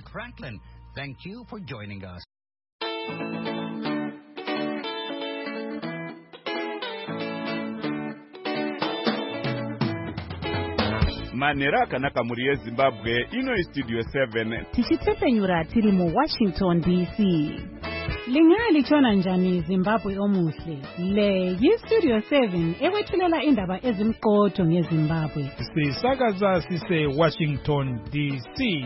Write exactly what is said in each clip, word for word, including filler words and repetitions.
Franklin. Thank you for joining us. Manera kanaka muri Zimbabwe ino studio seven. Tichitsepenyura tiri mu Washington D C. Lingali chona njani Zimbabwe omuhle. Le yi studio seven ewethulela indaba ezimqotho ngeZimbabwe. Sisakaza sise Washington D C.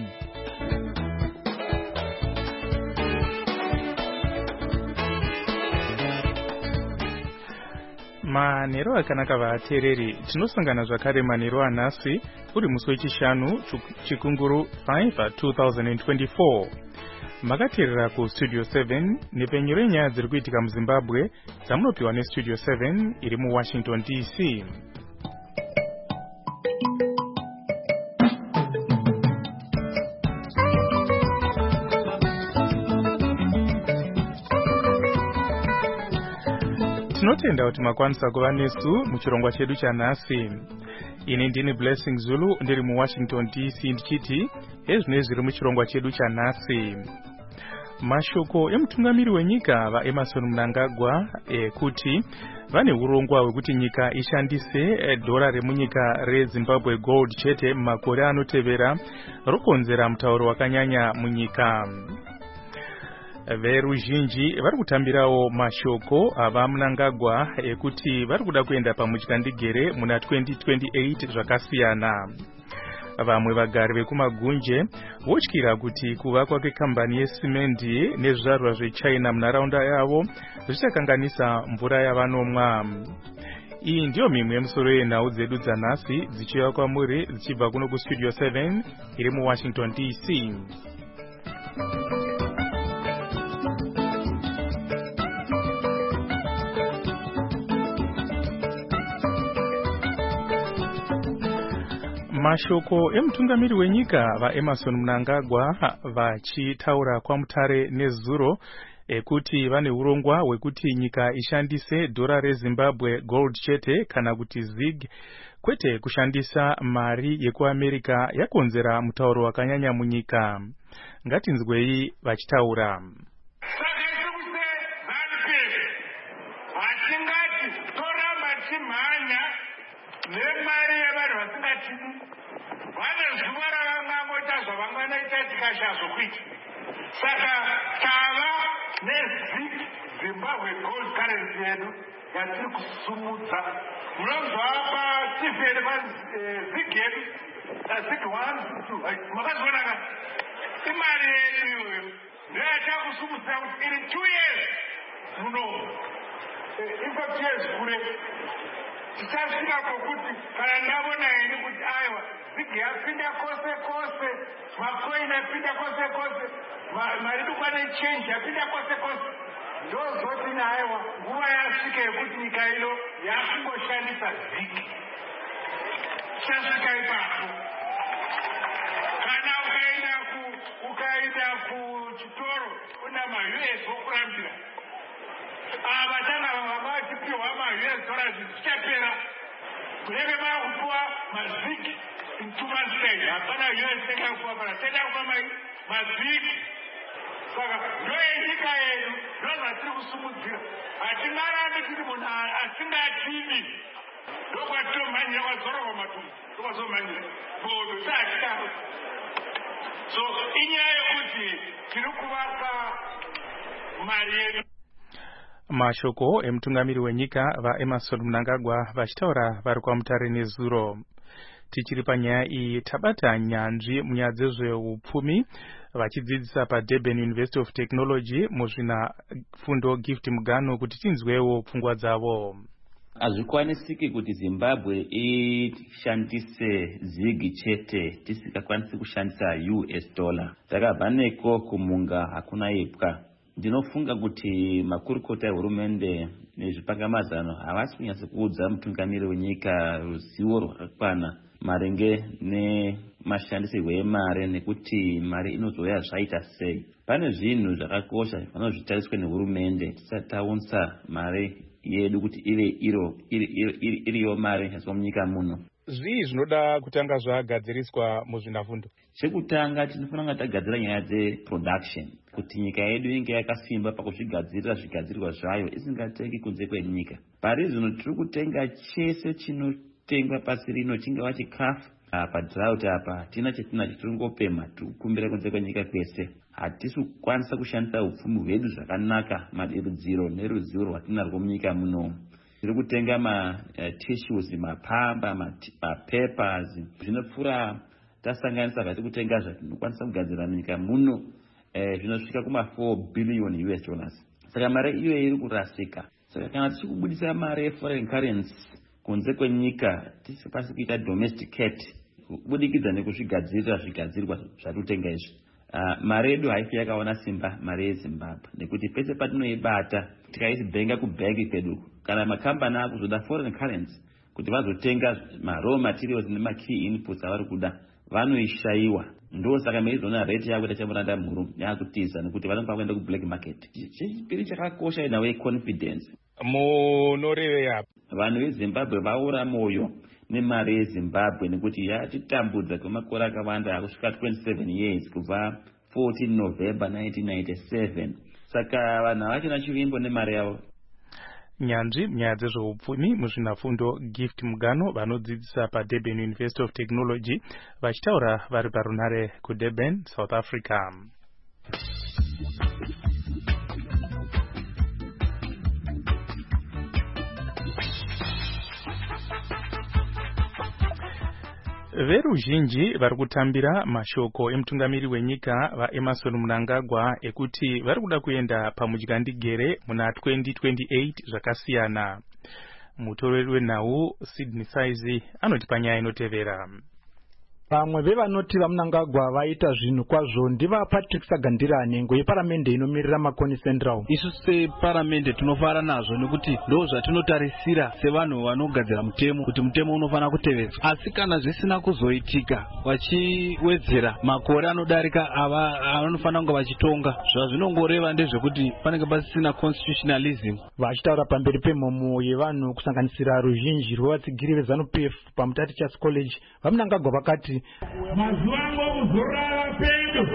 Manero akanaka vatereri tinosangana zvakare manero anhasi uri musi wechishanu chikunguru five twenty twenty-four. Makateerera ku Studio seven nepenyero yenyaya dziri kuitika muZimbabwe dzamunopiwa neStudio seven iri mu Washington D C. Tinotenda kuti makwanisa kuva nesu muchirongwa chedu chanhasi. Ini ndini Blessing Zulu ndiri mu Washington D C ndichiti ezvino zviri muchirongwa chedu chanhasi. Mashoko emutungamiri wenyika vaEmmerson Mnangagwa ekuti vane urongwa hwekuti nyika ishandise dhora remunyika reZimbabwe gold chete mumakore anotevera rokonzera mutauro wakanyanya munyika. Veruzhinji vari kutambirawo mashoko ava Mnangagwa ekuti vari kuda kuenda pamutyandegere muna twenty twenty-eight zvakasiyana. Vamwe vagari vekumagunje votyira kuti kuvakwa kwekambani yesimendi nezvizvarwa zveChina munharaunda yavo zvichakanganisa mvura yavanomwa. Iyi ndiyo mimwe yemusoro yenhau dzedu dzanhasi dzichiva kwamuri dzichibva kuno kuStudio seven iri mu Washington D C. Mashoko emutungamiri wenyika vaEmmerson Mnangagwa vachitaura kwamutare nezuro ekuti vane urongwa hwekuti nyika ishandise dhora reZimbabwe gold chete kana kuti zig kwete kushandisa mari yekuAmerica yakonzera mutauro wakanyanya munyika. Ngatinzwei vachitaura. Saka tava neZimbabwe gold currency yedu yatiri kusumudza. Munonzwa apa tifere mazig yedu zig one two makazviona ka imari yedu iyoyo ndiyo yachakusumudza kuti iri two years muno impact years kure tichasvika pokuti kana ndavona ini kuti aiwa zig yapinda kose kose macoin apinda kose kose mari dukwana change yapinda kose kose ndozoti naiwa nguva yasvika yekuti nyika ino yakungoshandisa zig chasvika ipapo. Kana ukaenda ku ukaenda kuchitoro una ma-U S okurambira ava tanga vava vachipiwa ma-U S dollars zvichapera kunenge vakupiwa mazig in two months time. Hapana U S tengakupa pana tengakupa mazig. Saka ndoyenyika yedu ndozvatiri kusumudzira. Hatingarambe kuti munhu asingativi ndokwatitomhanyira kwadzorova matumbu ndokwazomhanyira bodo saachitaro. So inyaya yekuti tiri kuvaka mari yedu. Mashoko emutungamiri wenyika vaEmmerson Mnangagwa vachitaura vari kwamutare nezuro. Tichiri panyaya iyi tabata nyanzvi munyaya dzezveupfumi vachidzidzisa paDurban University of Technology muzvina fundo Gift Mugano kuti tinzwewo pfungwa dzavo. Hazvikwanisiki kuti Zimbabwe ishandise zig chete tisingakwanisi kushandisa U S dollar. Takabva neko kumunga hakuna ipwa. Ndinofunga kuti makurukota ehurumende nezvipangamazano havasi kunyatsa kuudza mutungamiri wenyika ruzivo rwakakwana maringe nemashandisirwo emari nekuti mari inozouya zvaita sei. Pane zvinhu zvakakosha zvinozvitariswa nehurumende tisati taunza mari yedu kuti ive iro iriyo mari inoshandiswa munyika muno. zvii zvinoda kutanga zvagadziriswa muzvinafundo? Chekutanga tinofanira tagadzira nyaya dzeproduction kuti nyika yedu inge yakasimba pakuzvigadzirira zvigadzirwa zvayo isingatengi kunze kwenyika. Parizvino tiri kutenga chese chinotengwa pasi rino, chingava chikafu. Padrought apa tina chetinacho tiringopema tikukumbira kunze kwenyika kwese. Hatisi kukwanisa kushandisa upfumi hwedu zvakanaka, madiridziro neruzivo rwatinarwo munyika muno. Tiri kutenga matissues, mapamba, mapapers, zvinopfuura tasanganisa vati kutenga zvatinokwanisa kugadzira munyika muno zvinosvika kuma four billion U S dollars. Saka mari iyo iri kurasika. Saka kana tichikubudisa mari yeforeign currency kunze kwenyika tisipasi kuita domesticate kubudikidza nekuzvigadzirira zvigadzirwa zvatotenga izvi, uh, mari yedu haifi yakaona simba mari yeZimbabwe, nekuti pese patinoibata tikaisibhenga kubhengi kwedu, kana makambani akuzoda foreign currency kuti vazotenga ma-raw materials nema-key inputs avari kuda vanoishayiwa. Ndo saka meizoona rate yako itachamuranda mhuru yakutiza nekuti vanonga kuenda kublack market. Chechipiri chakakosha inawe confidence. Munoreve yapo vanhu veZimbabwe vaura moyo nemari yeZimbabwe nekuti yatitambudza kwemakore akawanda akusvika twenty-seven years kubva fourteen November nineteen ninety-seven. Saka vanhu havachina chivimbo nemari yavo. Nyanzvi nyaya dzezveupfumi muzvinafundo Gift Mugano vanodzidzisa paDurban University of Technology vachitaura vari parunare kuDurban, South Africa. Veruzhinji vari kutambira mashoko emutungamiri wenyika vaEmmerson Mnangagwa ekuti vari kuda kuenda pamudyandigere muna twenty twenty-eight zvakasiyana. Mutoreri wenhau Sydney Size anoti panyaya inotevera. Vamwe vevanoti vaMnangagwa vaita zvinhu kwazvo ndiva Patrick Sagandirane yeparamende inomirira Makoni Central. Isu separamende tinofara nazvo nekuti ndo zvatinotarisira sevanhu vanogadzira mutemo kuti mutemo unofana kutevedzwa. Asi kana zvisina kuzoitika vachiwedzera makore anodarika ava anofana kunge vachitonga, zvazvinongoreva ndezvekuti panenge pasina constitutionalism. Vachitaura pamberi pemhomo yevanhu kusanganisira ruzhinji rwevatsigiri veZANU-P F paMutatichers College, vaMnangagwa vakati mazuva angu kuzorora pedo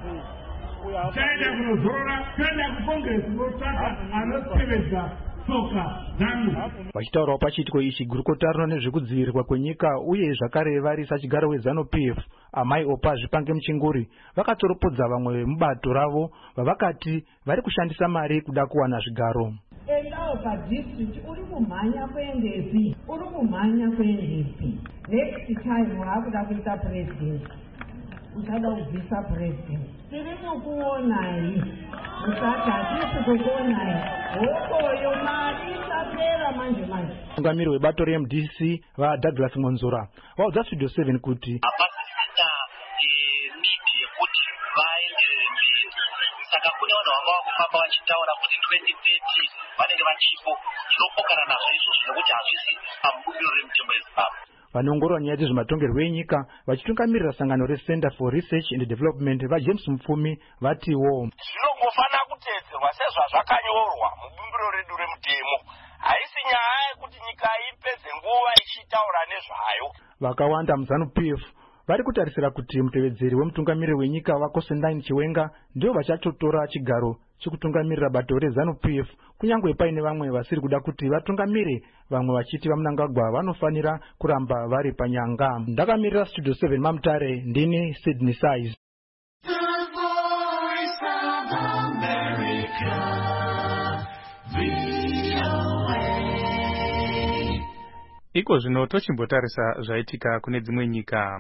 chaenda kunozorora kuenda kukongresi kunotsvaka anotevedza tsoka dzangu. Vachitaurawo pachiitiko ichi, gurukota rino nezvekudzivirirwa kwenyika uye zvakare vari sachigaro weZANU-P F Amai Opa Zvipange Muchinguri vakatoropodza vamwe vemubato ravo vavakati vari kushandisa mari kuda kuwana zvigaro. Endawo padistrict uri kumhanya kuendepi, uri kumhanya kuendepi. Next time waakuda kuita president, uchada kubvisa president. Tiri kukuonai, usati hatisi kukuonai, hokoyo mari isapera manje manje. Mutungamiri webato reM D C vaDouglas Monzora vaudza Studio seven kuti hapasisina midi yekuti vaenderere mberi. Saka kune vanhu vanga vakufamba vachitaura kuti twenty thirty vanenge vachipo. Tinopokana nazvo izvozvo nekuti hazvisi pamubumbiro remutemo weZimbabwe. Vanoongorora nyaya dzezvematongerwo enyika vachitungamirira sangano reCenter for Research and Development vaJames Mupfumi vatiwo zvinongofanira kuteedzerwa sezvazvakanyorwa mubumbiro redu remutemo. Haisi nyaya yekuti nyika ipedze nguva ichitaura nezvayo. Vakawanda muZANU-P F vari kutarisira kuti mutevedzeri wemutungamiri wenyika vaKosendine Chiwenga ndio vachachotora chigaro chekutungamirira bato reZANU-P F, kunyange paine vamwe vasiri kuda kuti vatungamire, vamwe vachiti vaMnangagwa vanofanira kuramba vari panyanga. Ndakamirira Studio seven Mamutare, ndini Sydney Size. Iko zvino tochimbotarisa zvaitika kune dzimwe nyika.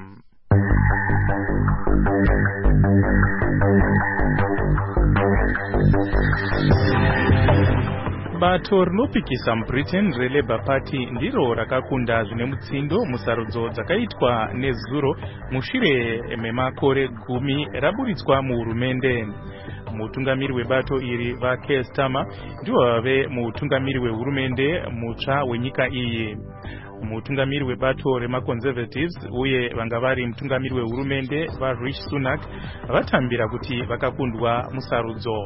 Bato rinopikisa muBritain reLabour Party ndiro rakakunda zvine mutsindo musarudzo dzakaitwa nezuro mushure memakore gumi raburitswa muhurumende. Mutungamiri webato iri vaKeir Starmer ndivo vave mutungamiri wehurumende mutsva wenyika iyi. Mutungamiri webato remaConservatives uye vanga vari mutungamiri wehurumende vaRishi Sunak vatambira kuti vakakundwa musarudzo.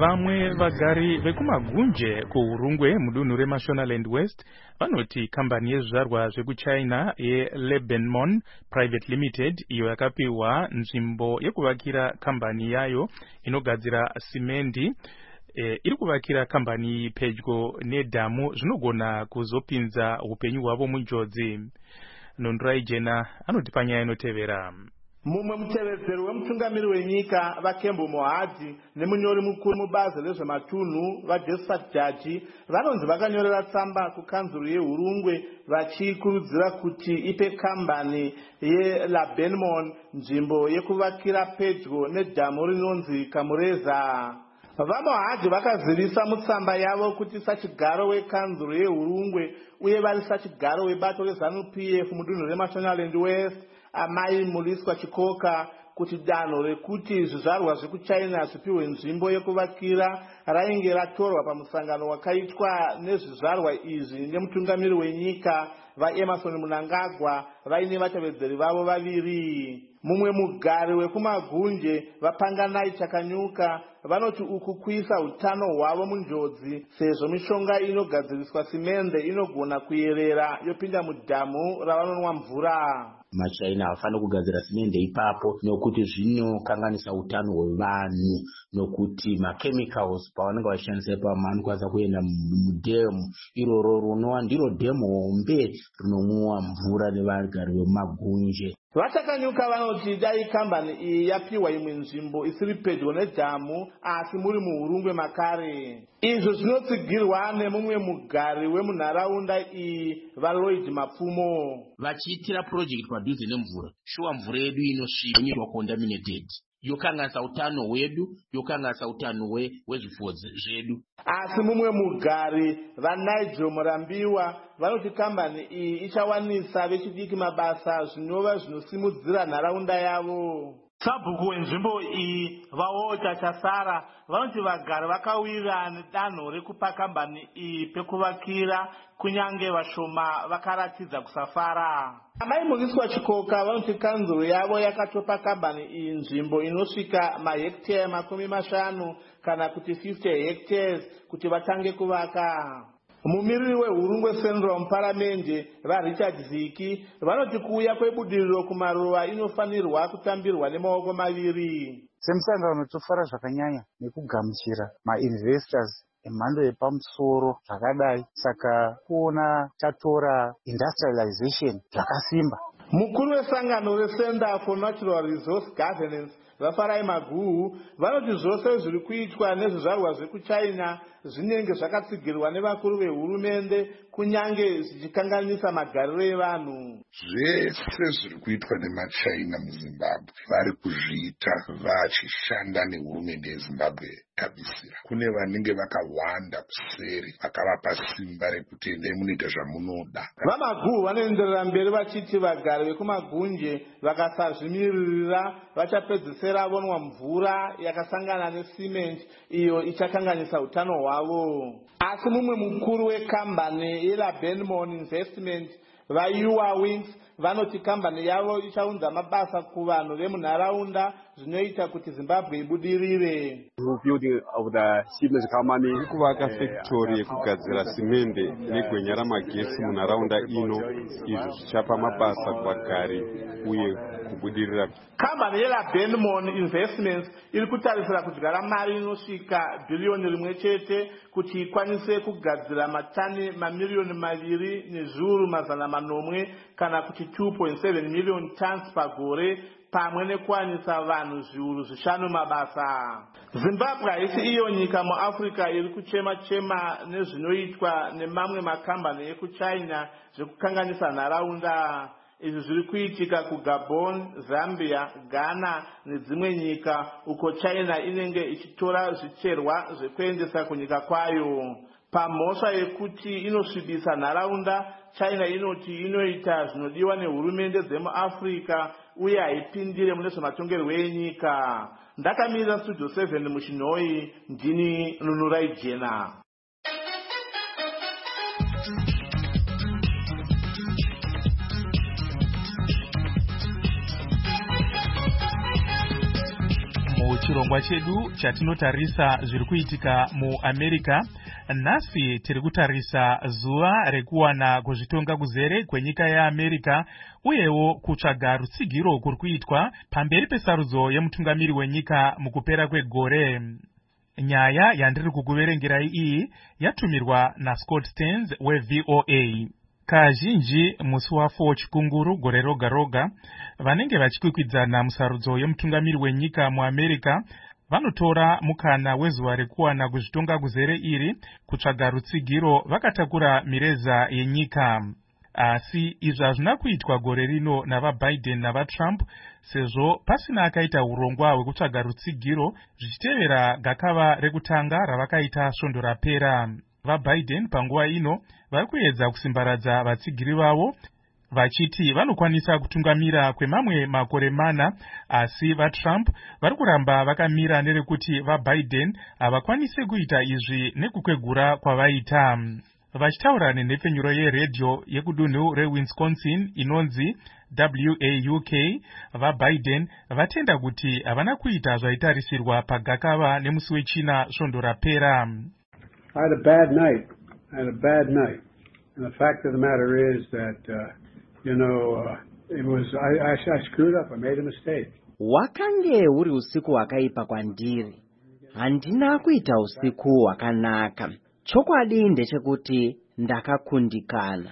vamwe vagari vekumagunje kuurungwe mudunhu reMashonaland West vanoti kambani yezvizvarwa zvekuchina yeLebanon Private Limited iyo yakapiwa nzvimbo yekuvakira kambani yayo inogadzira simendi E, iri kuvakira kambani pedyo nedhamu zvinogona kuzopinza upenyu hwavo munjodzi. Nondirai Jena anoti panyaya inotevera. Mumwe mutevedzeri wemutungamiri wenyika vaKembo Mohadzi nemunyori mukuru mubazi rezvematunhu vaJosephat Jaji vanonzi vakanyorera tsamba kukanzuru yeHurungwe vachikurudzira kuti ipe kambani yeLebanon nzvimbo yekuvakira pedyo nedhamu rinonzi Kamureza. VaMohadzi vakazivisa mutsamba yavo kuti sachigaro wekanzuro yeHurungwe uye vari sachigaro webato reZANU-P F mudunhu reMashonaland West amai Muliswa Chikoka kuti danho rekuti zvizvarwa zvekuchina zvipiwe nzvimbo yekuvakira rainge ratorwa pamusangano wakaitwa nezvizvarwa izvi nemutungamiri wenyika vaEmerson Mnangagwa vaine vatevedzeri vavo vaviri. Mumwe mugari wekumagunje vaPanganai Chakanyuka vanoti uku kuisa utano hwavo munjodzi sezvo mishonga inogadziriswa simende inogona kuyerera yopinda mudhamu ravanonwa mvura. Machina havafani kugadzira simende ipapo nokuti zvinokanganisa utano hwevanhu nokuti machemicals pavanenge vachishandisa ipapo vanokwanisa kuenda mudhemu iroro runova ndiro dhemu hombe rinomwiwa mvura nevagari vemumagunje. VaChakanyuka vanoti dai kambani iyi yapiwa imwe nzvimbo isiri pedyo nedhamu asi muri muHurungwe makare. Izvo zvinotsigirwa nemumwe mugari wemunharaunda iyi vaLloyd Mapfumo. Vachiitira project padhuze nemvura, shuwa mvura yedu inosviba inoitwa contaminated. Yokanganisa utano hwedu, yokanganisa utano hwezvipfuwo zvedu. Asi mumwe mugari vaNigel Murambiwa vanoti kambani iyi ichawanisa vechidiki mabasa zvinova zvinosimudzira nharaunda yavo. Sabhuku wenzvimbo iyi vaWalter Chasara vanoti vagari vakawira nedanho rekupa kambani iyi pekuvakira kunyange vashoma vakaratidza kusafara. Amai Muliswa Chikoka vanoti kanzuro yavo yakatopa kambani iyi nzvimbo inosvika mahekitari makumi mashanu kana kuti fifty hectares kuti vatange kuvaka. Mumiriri weHurungwe Central muParamende vaRichard Ziki vanoti kuuya kwebudiriro kumaruva inofanirwa kutambirwa nemaoko maviri. Semusangano tofara zvakanyanya nekugamuchira mainvestors emhando yepamusoro zvakadai, saka kuona tatora industrialization zvakasimba. Mukuru wesangano reCenter for Natural Resource Governance vaFarai Maguhu vanoti zvose zviri kuitwa nezvizvarwa zvekuchina zvinenge zvakatsigirwa nevakuru vehurumende kunyange zvichikanganisa magariro evanhu. Zvese zviri kuitwa nemachina muZimbabwe vari kuzviita vachishanda nehurumende yeZimbabwe kabisira. Kune vanenge vakawanda kuseri vakavapa simba rekuti endei munoita zvamunoda. VaMaguhu vanoenderera mberi vachiti vagari vekumagunje vakasazvimiririra vachapedzisira vonwa mvura yakasangana nesimenti iyo ichakanganisa utano hwavo. Asi mumwe mukuru wekambani yeLebanon Investment vaYua Wings vanoti kambani yavo ichaunza mabasa kuvanhu vemunharaunda zvinoita kuti Zimbabwe ibudirire. Iri kuvaka fektori yekugadzira simende negwenya ramagesi munharaunda ino, izvi zvichapa mabasa kuvagari uye kubudirira. Kambani yeLebanon Investments iri kutarisira kudyara mari inosvika bhiriyoni rimwe chete kuti ikwanise kugadzira matani mamiliyoni maviri nezviuru mazana manomwe kana kuti two point seven million tons pagore pamwe nekuwanisa vanhu zviuru zvishanu mabasa. Zimbabwe haisi iyo nyika muAfrica iri kuchema-chema nezvinoitwa nemamwe makambani ekuchina zvekukanganisa nharaunda. Izvi zviri kuitika kuGabon, Zambia, Ghana nedzimwe nyika uko China inenge ichitora zvicherwa zvekuendesa kunyika kwayo. Pamhosva yekuti inosvibisa nharaunda, China inoti inoita zvinodiwa nehurumende dzemuAfrica uye haipindire mune zvematongerwo enyika. Ndakamirira Studio seven muChinhoi, ndini Nunurai Jena. chirongwa chedu chatinotarisa zviri kuitika muAmerica. Nhasi tiri kutarisa zuva rekuwana kuzvitonga kuzere kwenyika yeAmerica uyewo kutsvaga rutsigiro kuri kuitwa pamberi pesarudzo yemutungamiri wenyika mukupera kwegore. Nyaya yandiri kukuverengerai iyi yatumirwa naScott Stearns weV O A. Kazhinji musi wafo chikunguru gore roga roga vanenge vachikwikwidzana musarudzo yemutungamiri wenyika muAmerica vanotora mukana wezuva rekuwana kuzvitonga kuzere iri kutsvaga rutsigiro vakatakura mireza yenyika. Asi izvi hazvina kuitwa gore rino navaBiden navaTrump sezvo pasina akaita urongwa hwekutsvaga rutsigiro zvichitevera gakava rekutanga ravakaita svondo rapera. VaBiden panguva ino vari kuedza kusimbaradza vatsigiri vavo vachiti vanokwanisa kutungamira kwemamwe makore mana, asi vaTrump vari kuramba vakamira nerekuti vaBiden havakwanisi kuita izvi nekukwegura kwavaita. Vachitaura nenhepfenyuro yeredhiyo yekudunhu reWisconsin inonzi W A U K, vaBiden vatenda kuti havana kuita zvaitarisirwa pagakava nemusi wechina svondo rapera. I had a bad night. I had a bad night. And the fact of the matter is that, uh, you know, uh, it was, I, I, I screwed up. I made a mistake. Wakange uri usiku wakaipa kwandiri. Handina kuita usiku wakanaka. Chokwadi ndechekuti ndakakundikana.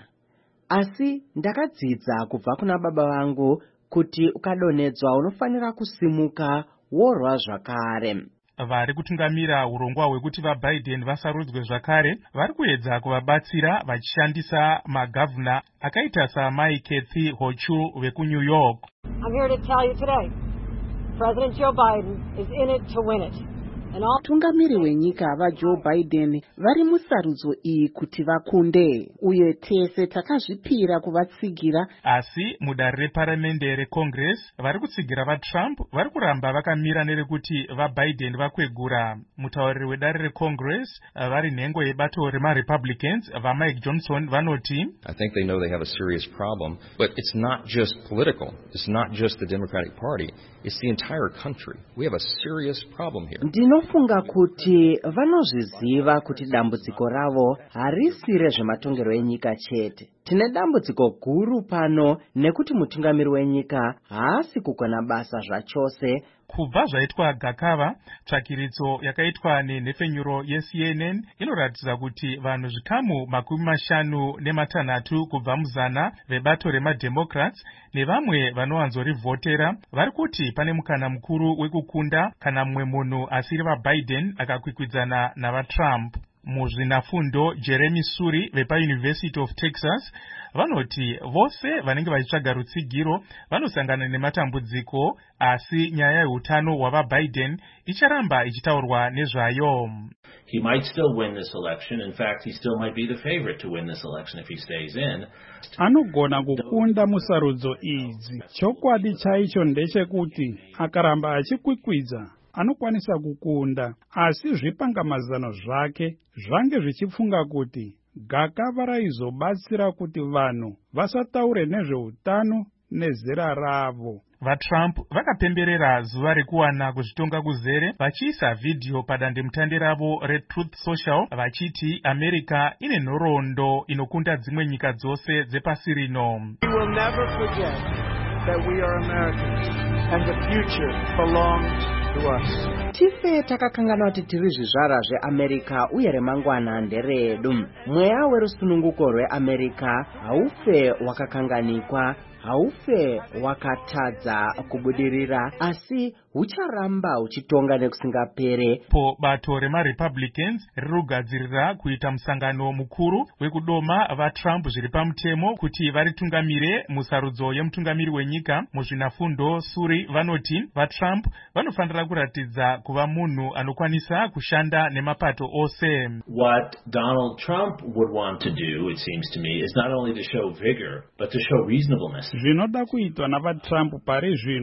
Asi ndakadzidza kubva kuna baba vangu kuti ukadonedzwa unofanira kusimuka worwa zvakare. Vari kutungamira urongwa hwekuti vaBiden vasarudzwe zvakare vari kuedza kuvabatsira vachishandisa magavana akaita saMai Kathy Hochul vekuNew York. I'm here to tell you today, President Joe Biden is in it to win it. Tungamiri wenyika vaJoe Biden vari musarudzo iyi kuti vakunde, uye tese takazvipira kuvatsigira. Asi mudare reparamende reCongress vari kutsigira vaTrump vari kuramba vakamira nerekuti vaBiden vakwegura. Mutauriri wedare reCongress vari nhengo yebato remaRepublicans vaMike Johnson vanoti, I think they know they have a serious problem, but it's not just political. It's not just the Democratic Party. It's the entire country. We have a serious problem here. Ndinofunga kuti vanozviziva kuti dambudziko ravo harisi rezvematongero enyika chete. Tine dambudziko guru pano nekuti mutungamiri wenyika haasi kugona basa zvachose. Kubva zvaitwa gakava, tsvakiritso yakaitwa nenhepfenyuro yeC N N inoratidza kuti vanhu zvikamu makumi mashanu nematanhatu kubva muzana vebato remademocrats nevamwe vanowanzorivhotera vari kuti pane mukana mukuru wekukunda kana mumwe munhu asiri vaBiden akakwikwidzana navaTrump. Muzvinafundo Jeremy Suri vepaUniversity of Texas vanoti vose vanenge vachitsvaga rutsigiro vanosangana nematambudziko, asi nyaya yeutano hwavaBiden icharamba ichitaurwa nezvayo. He might still win this election. In fact, he still might be the favorite to win this election if he stays in. Anogona kukunda musarudzo idzi. Chokwadi chaicho ndechekuti akaramba achikwikwidza anokwanisa kukunda, asi zvipangamazano zvake zvange zvichifunga kuti gakava raizobatsira kuti vanhu vasataure nezveutano nezera ravo. VaTrump vakapemberera zuva rekuwana kuzvitonga kuzere vachiisa vhidhiyo padandemutande ravo reTruth Social vachiti America ine nhoroondo inokunda dzimwe nyika dzose dzepasi rino. We will never forget that we are Americans and the future belongs to us. Tife takakangana kuti tiri zvizvara zveAmerica uye remangwana nderedu. Mweya werusununguko rweAmerica haufe wakakanganikwa, haufe wakatadza kubudirira, asi hucharamba uchitonga nekusingapere. Po bato remaRepublicans rirugadzirira kuita musangano mukuru wekudoma vaTrump zviri pamutemo kuti varitungamire musarudzo yemutungamiri wenyika. Muzvinafundo Suri vanoti vaTrump vanofanira kuratidza kuva munhu anokwanisa kushanda nemapato ose. What Donald Trump would want to do, it seems to me, is not only to show vigor, but to show reasonableness. Zvinoda kuitwa navaTrump pari zvino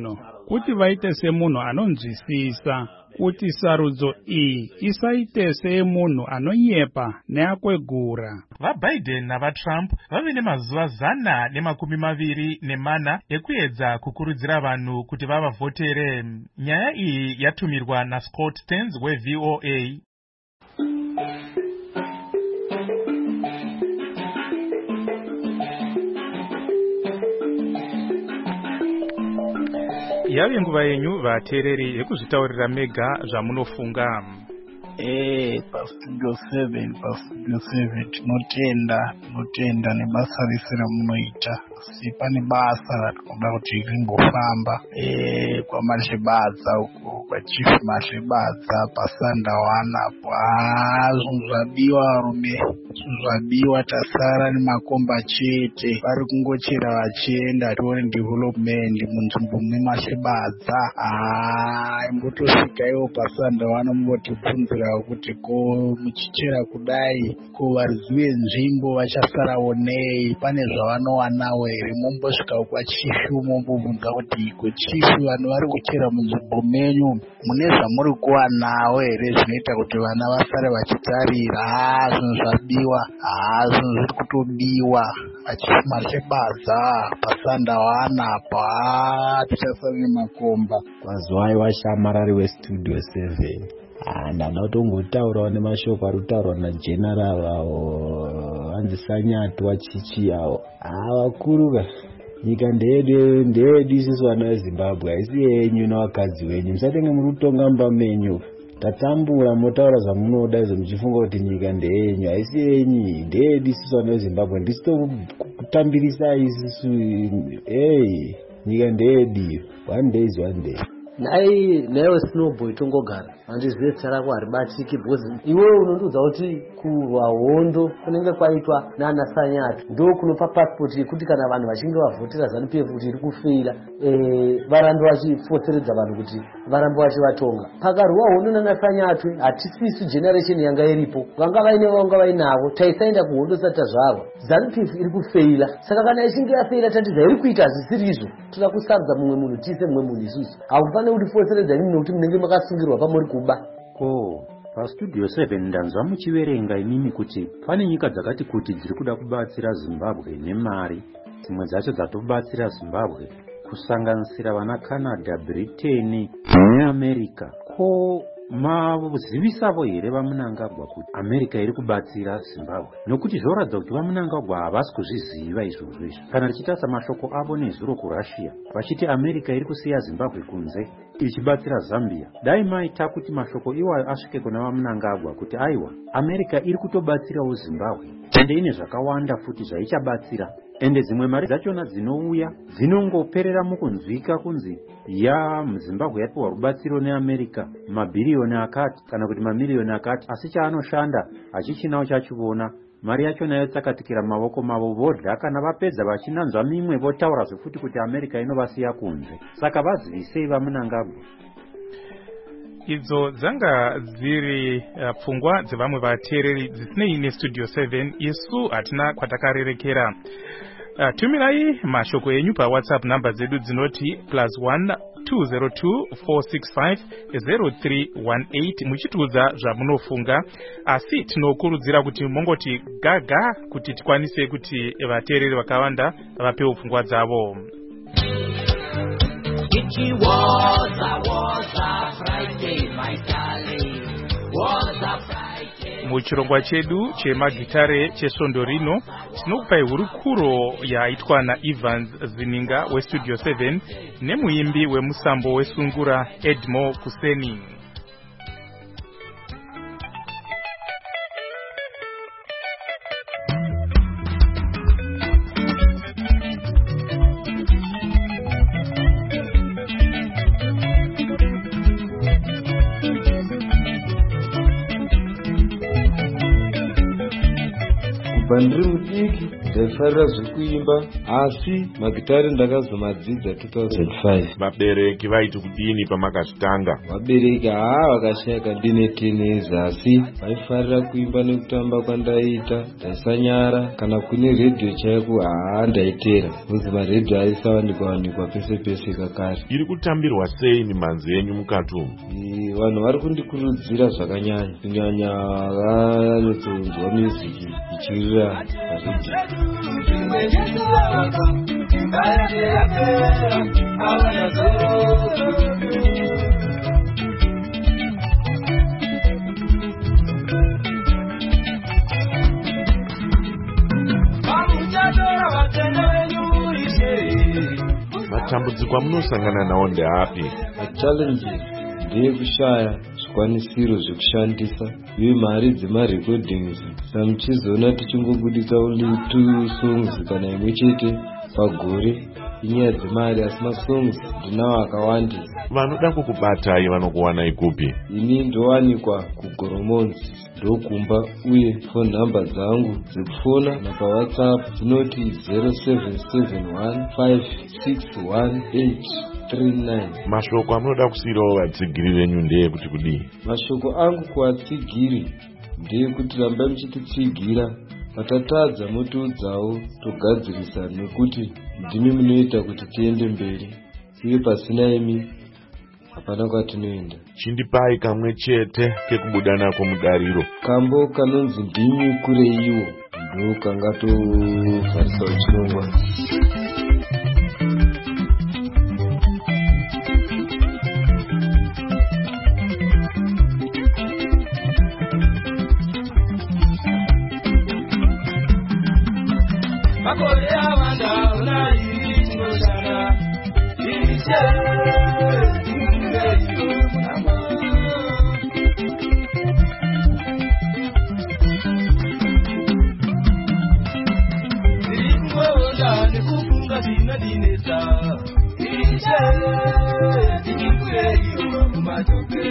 kuti vaite semunhu anonzwisisa, kuti sarudzo iyi isaite semunhu anonyepa neakwegura. VaBiden navaTrump vave nemazuva zana nemakumi maviri nemana ekuedza kukurudzira vanhu kuti vavavhotere. Nyaya iyi yatumirwa naScott Stearns weV O A. Yave nguva yenyu vateereri yekuzvitaurira mega zvamunofunga. Eh, pastudio seven, pastudio seven, tinotenda, tinotenda nebasa rese ramunoita. Si pane basa ratinoda kuti rimbofamba eh kwaMashebadza uko kwaChief Mashebadza paSandawana apo. Ah, zvinhu zvabiwa varume, zvinhu zvabiwa, tasara nemakomba chete. Vari kungochera vachienda tione development munzvimbo meMashebadza. Ah, imbotosvika iwo paSandawana mumbotibvunzira kuti ko muchichera kudai ko varizive nzvimbo vachasarawo nei, pane zvavanowana here. Mumbosvika kwaChief mumbobvunza kuti ko Chief vanhu vari kuchera munzvimbo menyu mune zvamuri kuwanawo here zvinoita kuti vana vasare vachitarira. Ah, zvinhu zvabiwa. Ah, zvinhu zviri kutodiwa. vaChief Mashebadza paSandawana apo. Ah, tichasara nemakomba. Mazuva aiwashamarari westudio seven. Ah, ndada kutongotaurawo nemashoko ari kutaurwa naGeneral awo hanzi Sanyati waChichi awo. Ah, vakuruka nyika ndeyedu ndeyedu isusu vana veZimbabwe, haisi yenyu navakadzi venyu. Musatenge muri kutonga mba menyu. Tatsambura motaura zvamunoda izvo muchifunga kuti nyika ndeyenyu, haisi yenyu, ndeyedu isusu vana veZimbabwe. Ndisito kutambirisa isusu. Hey, nyika ndeyedu. One day is one day. Nai nayo Snowboy tongogara handizive zita rako haribatiki because iwewe unondiudza kuti kurwa hondo kunenge kwaitwa nana Sanyati ndo kunopa passport yekuti kana vanhu vachinge vavhotera ZANU P F kuti iri kufeira eh varambe vachifoteredza vanhu kuti varambe vachivatonga. Pakarwa hondo nana Sanyati hatisisu generation yanga iripo, vanga vaine vanga vainavo, taisaenda kuhondo sata zvarwa. ZANU P F iri kufeira, saka kana ichinge yafeira tatiza iri kuita zvisizvo, toda kusarudza mumwe munhu tiise mumwe munhu isusu. Hakufane kuti foteredza nini nokuti munenge makasungirwa pamuri kuba. Ko pastudio seven ndanzwa muchiverenga imimi kuti pane nyika dzakati kuti dziri kuda kubatsira Zimbabwe nemari, dzimwe dzacho dzatobatsira Zimbabwe kusanganisira vana Canada, Britain neAmerica. Ko mazivisavo here vaMunangagwa kuti America iri kubatsira Zimbabwe? Nokuti zvoratidza kuti vaMunangagwa havasi kuzviziva izvozvo izvo. Kana tichitasa mashoko avo nezuro kuRussia vachiti America iri kusiya Zimbabwe kunze ichibatsira Zambia, dai maita kuti mashoko iwayo asvike kuna vaMunangagwa kuti aiwa America iri kutobatsirawo Zimbabwe ende ine zvakawanda futi zvaichabatsira, ende dzimwe mari dzachona dzinouya dzinongoperera mukunzwika kunzi ya muZimbabwe yapiwa rubatsiro neAmerica mabhiriyoni akati kana kuti mamiliyoni akati, asi chaanoshanda hachichinawo chachiona. Mari yacho nayo tsakatikira mavoko mavo vodya, kana vapedza vachinanzva mimwe votaura zvofuti kuti America inovasiya kunze. Saka vazivisei vaMunangagwa? Idzo dzanga dziri pfungwa uh, dzevamwe vateereri dzisinei nestudio seven. Isu hatina kwatakarerekera. Uh, tumirai mashoko enyu paWhatsApp namba dzedu dzinoti plus one two zero two four six five zero three one eight muchitiudza zvamunofunga, asi tinokurudzira kuti mongoti gaga kuti tikwanise kuti vateereri vakawanda vapewo pfungwa dzavo. It was a was a Friday, my darling. Was a Friday. Muchirongwa chedu chemagitare chesvondo rino tinokupai hurukuro yaitwa naEvans Zininga westudio seven nemuimbi wemusambo wesungura Edmo Kuseni. Bandri mudiki ndaifarira zvekuimba asi magitari ndakazomadzidza two thousand five. Vabereki vaiti kudini pamakazvitanga? Vabereki haa vakashayika ndine ten years asi vaifarira kuimba nekutamba kwandaiita. Ndaisanyara kana kune redhiyo chaiko haa ndaitera uzi maredhiyo aisawanikwawanikwa pese pese kakare. Iri kutambirwa sei mimanzi yenyu mukati umu? Vanhu vari kundikurudzira zvakanyanya kunyanya vanotsounzwa muziki ichiwira paredhiyo. Matambudziko amunosangana nawo ndeapi? Machallenges ndeyekushaya zvikwanisiro zvekushandisa uye mari dzemarecordings. Samuchizoona tichingobudisa only two songs kana imwe chete pagore inyaya dzemari asi masongs ndinawo akawandisa. Vanoda kukubatai vanokuwanai kupi? Ini ndowanikwa kugoromonzi ndokumba uye phone number dzangu dzekufona napawhatsapp dzinoti zero seven seven one five six one eight three nine. Mashoko amunoda kusiyirawo vatsigiri venyu ndeyekuti kudii? Mashoko angu kuvatsigiri ndeyekuti rambai muchititsigira, patatadza motiudzawo togadzirisa nekuti ndimi munoita kuti tiende mberi uye pasina imi hapana kwatinoenda. Chindipai kamwe chete kekubuda nako mudariro. Kambo kanonzi ndimi kureiwo ndo kangatofarisa uchirongwa. Makore awanda unairi chinoshana iche ingeyo mama ndikuona nekufunga zvinodinesa iche ingeyo mumatope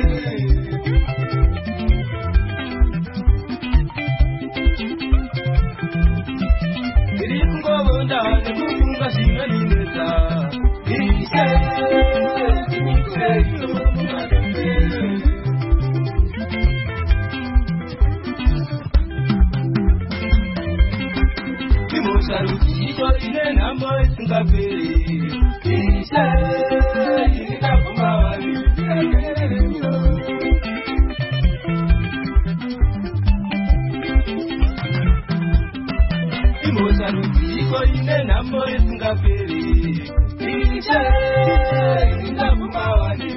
Ringovonda nekufunga zvinodinesa iche ingeyo mumatope Imosarukicho ine nhambo isingaperi iche ingavumavani Imosarukicho ine nhambo isingaperi iche ingavumavani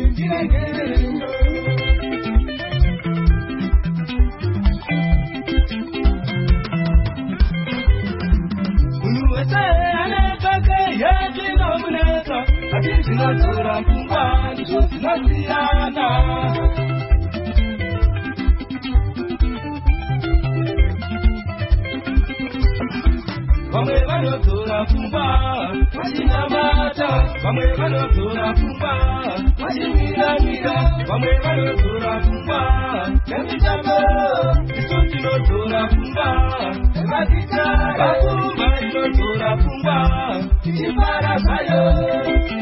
Zinatora pungwa ndizo zinasiyana Vamwe vanotora pungwa vachinamata, vamwe vanotora pungwa vachimiramira, vamwe vanotora pungwa nemitambo, isu tinotora pungwa nevazita vakuma inotora pungwa ichifara zvayo.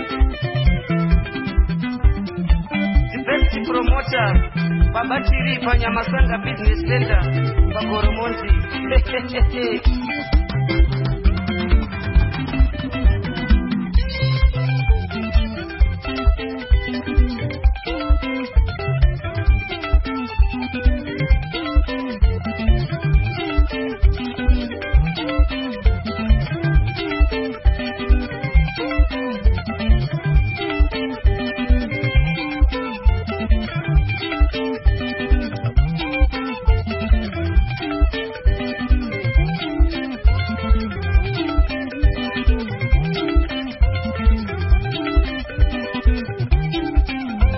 Best promoter Babatiri Panyamasanga Business Center Pagoromonzi.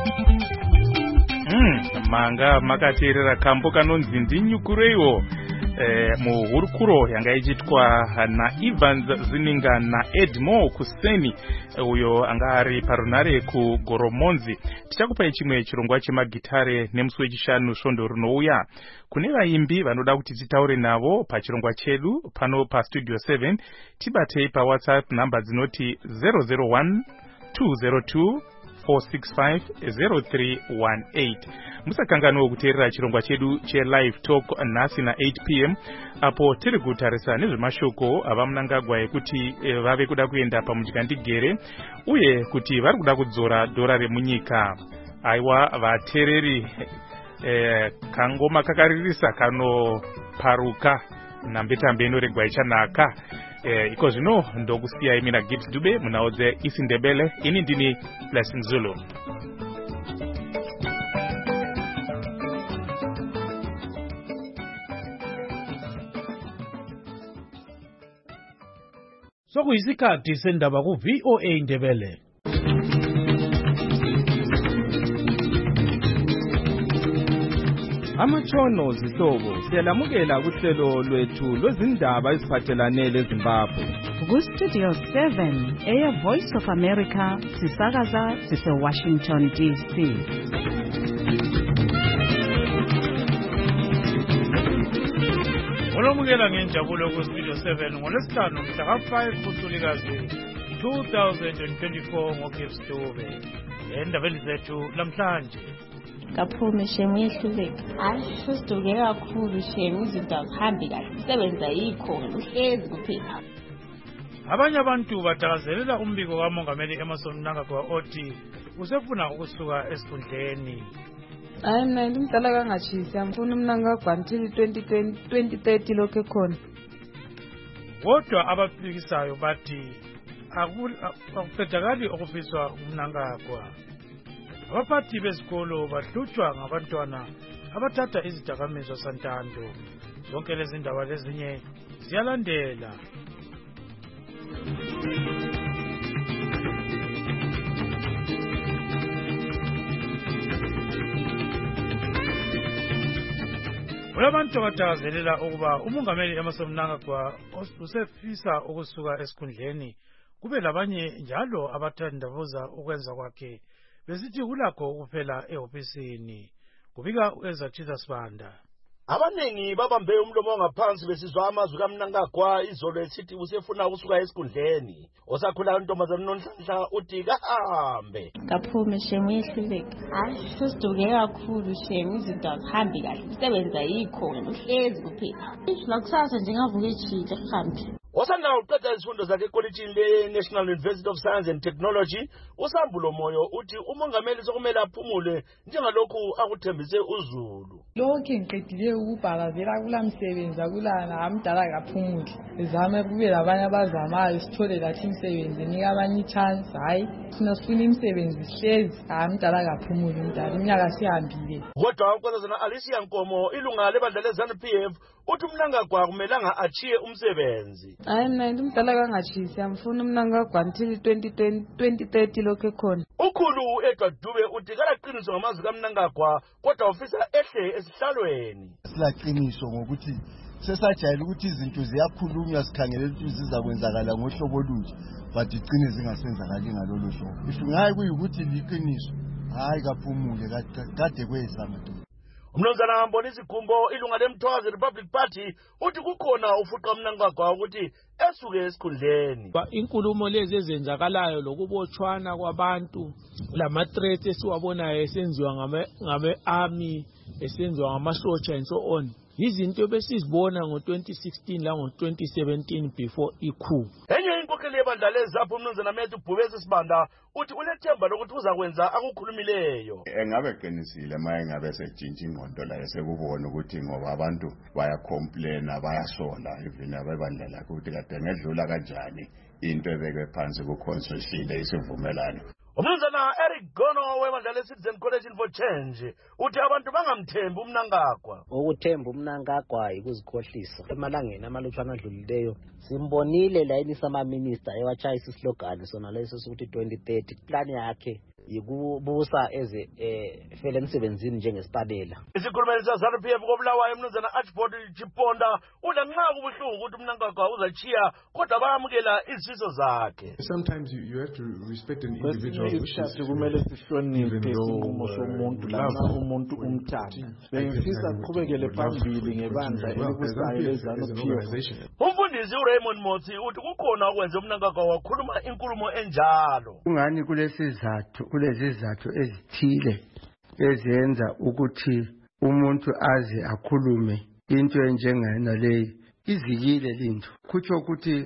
manga makateerera kambo kanonzi ndinyukureiwo eh, mu hurukuro yanga ichitwa na Evans Zininga na Edmo Kuseni uyo anga ari parunare ku Goromonzi. Tichakupa chimwe chirongwa chemagitare nemusi wechishanu svondo rinouya. Kune vaimbi vanoda kuti titaure navo pachirongwa chedu pano pa Studio seven, tibatei pa WhatsApp number dzinoti zero zero one two zero two four six five zero three one eight. Musakanganwa kuteerera chirongwa chedu che live talk nhasi na eight p m apo tiri kutarisa nezvemashoko avamunangagwa ekuti e, vave kuda kuenda pamuchikandigere uye kuti vari kuda kudzora dhora remunyika. Aiwa vateereri e, kangoma kakaririsa kanoparuka nambetambe inoregwa ichanaka. Eh, iko zvino ndokusiya imi na Gibbs Dube munaodze isindebele. Ini ndini Blessing Zulu. Sokuyisikhathi sendaba ku V O A Ndebele. Amatshono zihlobo siyalamukela kuhlelo lwethu lwezindaba eziphathelane leZimbabwe. Ku Studio seven, Air Voice of America, sisakaza sise Washington D C. Olomukela ngenjabulo ku Studio seven ngolesihlanu mhla ka five kuThulikazi two thousand twenty-four ngoGibbs Dube. Endabeni zethu namhlanje Kaphume shemu yehluleka. Hayi sesiduke kakhulu shemu izinto azihambi kahle. Isebenza yikho uhlezi kuphela. Abanye abantu batakazelela umbiko kaMongameli Emmerson Mnangagwa othi usefuna ukusuka esikhundleni. Hayi mina ngimdala kangachisi amfuna uMnangagwa until twenty thirty lokho khona. Kodwa abafikisayo bathi akuqedakali okufiswa uMnangagwa. Abaphathi bezikolo bahlutshwa ngabantwana abathatha izidakamizwa santando. Zonke lezi ndaba lezinye ziyalandela. Kulabantu abatakazelela ukuba uMongameli Emmerson Mnangagwa usefisa ukusuka esikhundleni, kube labanye njalo abathandabuza ukwenza kwakhe besithi kulakho ukuphela ehofisini. Kubika uEzachisa Sibanda. Abanengi babambe umlomo ngaphansi besizwa amazwi kaMnangagwa izolo esithi usefuna ukusuka esikhundleni. Osakhula untombazana nonhlanhla uthi kahambe. Kaphume shemu yehluleka. Hayi sesiduke kakhulu shemu izinto azihambi kahle. Isebenza yikho uhlezi kuphela. La kusasa njengavuka ejika ehambe. Osanda uqeda izifundo zakhe ekolitshini le-National University of Science and Technology, uSambulo Moyo uthi umongameli sokumele aphumule njengalokhu akuthembise uZulu. Lokho ngiqedile ukubhala vela kula msebenzi akulana amdala kaphumule. Izame kube labanye abazamayo sithole lathi imsebenzi nika abanye chance. Hayi sina sifuna imsebenzi sihlezi amdala kaphumule umdala iminyaka sihambile. Kodwa uNkosazana Alicia Nkomo ilunga lebandla le-ZANU P F uthi uMnangagwa kumelanga achiye umsebenzi. Hayi mina ngimdala kangachisi amfuna uMnangagwa until twenty thirty lokho khona. Ukhulu Edward Dube uthi kalaqiniso ngamazwi kaMnangagwa kodwa ufisa ehle esihlalweni. Silaqiniso ngokuthi sesajayela ukuthi izinto ziyakhulunywa sikhangele ukuthi zizakwenzakala ngohlobo oluthi but igcine zingasenzakali ngalolu hlobo. Ifungaye kuyikuthi liqiniso hayi kaphumule kade kwezama. Umnumzana Mbonisi Gumbo ilunga leMthwazi Republic Party uthi kukhona ufuqa uMnangagwa ukuthi esuke esikhundleni. Inkulumo lezi ezenzakalayo lokubotshwana kwabantu lama threats esiwabonayo esenziwa ngame ngame army esenziwa ngamasotsha and so on. Izinto besizibona ngo twenty sixteen la ngo twenty seventeen before iku. Enye inkokheli yebandla leZAPHU uMnumzana Methu Bhubesi Sibanda uthi ulethemba lokuthi uzakwenza akukhulumileyo. Engabe qinisile maye ngabe sejinja ingqondo la esekubona ukuthi ngoba abantu baya complain bayasola even abebandla lakhe ukuthi kade ngedlula kanjani into ebekwe phansi ku concession isivumelano. Umnumzana Eric Gono webandla le-Citizen Coalition for Change uthi abantu bangamthembi uMnangagwa. Ukuthemba uMnangagwa ikuzikhohlisa. Emalangeni amalutshwana adlulileyo simbonile la inisa ama minister ewachayisa islogan sona leso sokuthi twenty thirty plan yakhe yikubusa eze eh fele emsebenzini njengestabela. Isikhulumeli sa-ZANU P F koBulawayo umnumzana Archibald Chiponda ulenxa kubuhlungu ukuthi uMnangagwa uzachiya kodwa bayamukela izifiso zakhe. Sometimes you, you have to respect an individual. Isikhathi kumele sihloniphe isinqumo somuntu lapha umuntu umthanda. Bengifisa kuqhubekele phambili ngebandla elibusayo leZANU P F. Umfundisi uRaymond Mothi uthi kukhona okwenza uMnangagwa wakhuluma inkulumo enjalo. Kungani kulesi zathu kulezi zathu ezithile ezenza ukuthi umuntu aze akhulume into enjengana leyi izikile linto kutsho ukuthi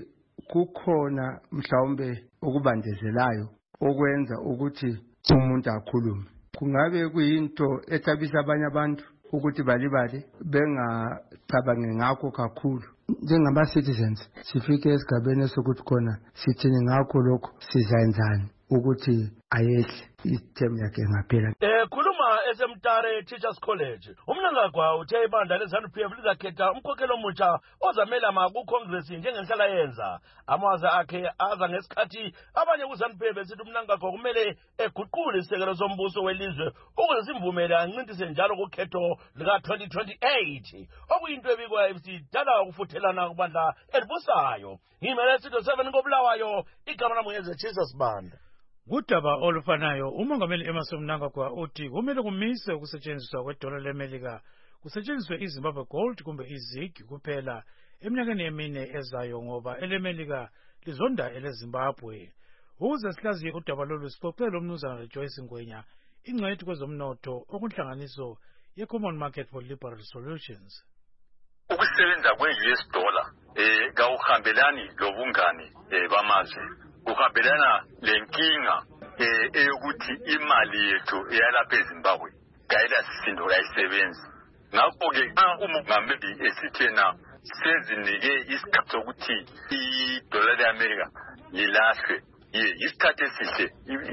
kukhona mhlawumbe okubandezelayo okwenza ukuthi umuntu akhulume. Kungabe kuyinto ethabisa abanye abantu ukuthi balibale bengacabange ngakho kakhulu. Njengama citizens sifike esigabeni sokuthi khona sithini ngakho lokho sizayenzani ukuthi ayehle ithemu yakhe ngaphela. Eh khuluma esemtare Teachers College. Umnangagwa uthe ibandla leZANU P F lizakhetha umkhokheli omutsha ozamela ma ku Congress njengenhlala yenza. Amazwi akhe aza ngesikhathi abanye ku ZANU P F besithi uMnangagwa kumele eguqule isekelo sombuso welizwe ukuze simvumele ancintise njalo kukhetho lika twenty twenty-eight. Okuyinto ebikwa esidala ukufuthelana kubandla elibusayo. Ngimele Studio seven koBulawayo igama lami ngeze Jesus Banda. Kudaba olufanayo umongameli Emmerson Mnangagwa uthi kumele kumise ukusetshenziswa kwedola leMelika kusetshenziswe iZimbabwe Gold kumbe iZig kuphela eminyakeni emine ezayo ngoba eleMelika lizonda eleZimbabwe. Ukuze sihlaziye udaba lolu sixoxele umnumzana Joyce Ngwenya ingcwethi kwezomnotho okunhlanganiso ye-Common Market for Liberal Solutions. Ukusebenza kwe-U S dollar eh kawuhambelani lobungani eh bamazwe. Kuhambelana lenkinga eh eyokuthi imali yethu eyalapha eZimbabwe kayila sisindo kayisebenzi. Ngakho ke umongameli esithena sezinike isikhathi sokuthi i-dollar leAmerica yilahlwe isikhathi esihle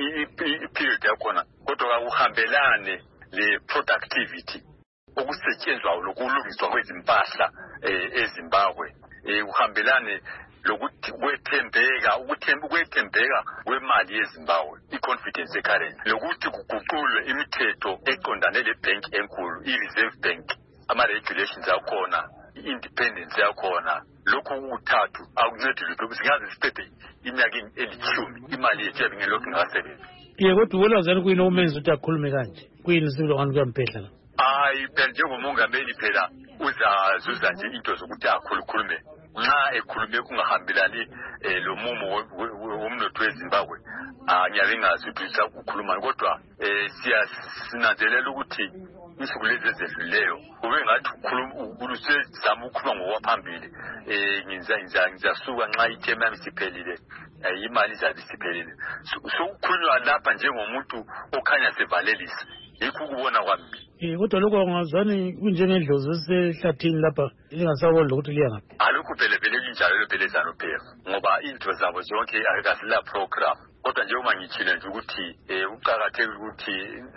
i-period yakhona kodwa kuhambelane le-productivity okusetshenzwa lokulungiswa kwezimpahla eZimbabwe kuhambelane lokuthi kwethembeka ukuthemba kwethembeka kwemali yeZimbabwe i-confidence ecurrency lokuthi kuguqulwe imithetho eqondane le-bank enkulu i-reserve bank ama-regulations akhona i-independence yakhona lokhu kuthathu akuncedi lutho singaze siphethe iminyaka elithumi imali yethu yabingelokhu ingasebenzi. Ye kodwa welazana kuyini omenza ukuthi akhulume kanje kuyini sibilo ngani kuyampehla la? Hayi phela njengomongameli phela uzazuza nje into zokuthi akhulukhulume nxa ekhulume kungahambelani lo mumo womnotho weZimbabwe anyabe ngazi ukuthi usakhuluma kodwa siyasinanzelela ukuthi insuku lezi ezedluleyo kube ngathi ukhuluma ukusezama ukukhuluma ngokwaphambili nginza nginza ngizasuka nxa ithema yami siphelile imali izabe siphelile so ukukhulunywa lapha njengomuntu okhanya sevalelisa yikho ukubona kwami. Eh kodwa lokho ngazani kunjengendlozi esehlathini lapha lingasabona lokuthi liya ngaphi. Alokhu phela vele linjalo lo phela eZANU P F ngoba into zabo zonke akasila program kodwa nje uma ngithile nje ukuthi eh uqhakathekile ukuthi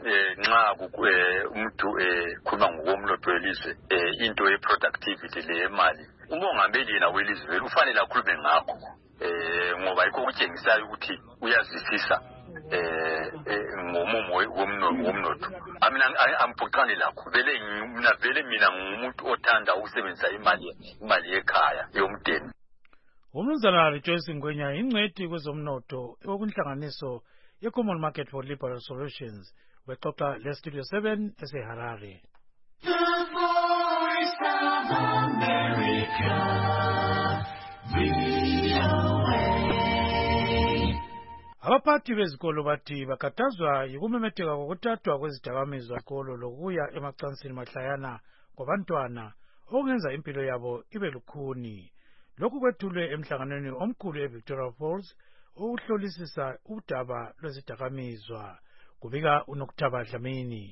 nxa umuntu ekhuluma ngokomnotho welizwe into ye-productivity le yemali umongameli yena welizwe ufanele akhulume ngakho eh ngoba yikho kutshengisayo ukuthi uyazwisisa eh ngomumo womnotho. Amina amphoqane lakho vele mina vele mina ngumuntu othanda ukusebenzisa imali imali ekhaya yomndeni. Umnumzana Joyce Ngwenya ingcwethi kwezomnotho okunhlanganiso ye-Common Market for Liberal Solutions wexoxa le-Studio seven eseHarare. The Voice of America, V O A. Abaphathi bezikolo bathi bakhathazwa yikumemetheka kokuthathwa kwezidakamizwa ezikolo lokuya emacansini mahlayana kwabantwana okungenza impilo yabo ibe lukhuni. Lokhu kwethulwe emhlanganweni omkhulu eVictoria Falls okuhlolisisa udaba lwezidakamizwa kubika uNokuthaba Dlamini.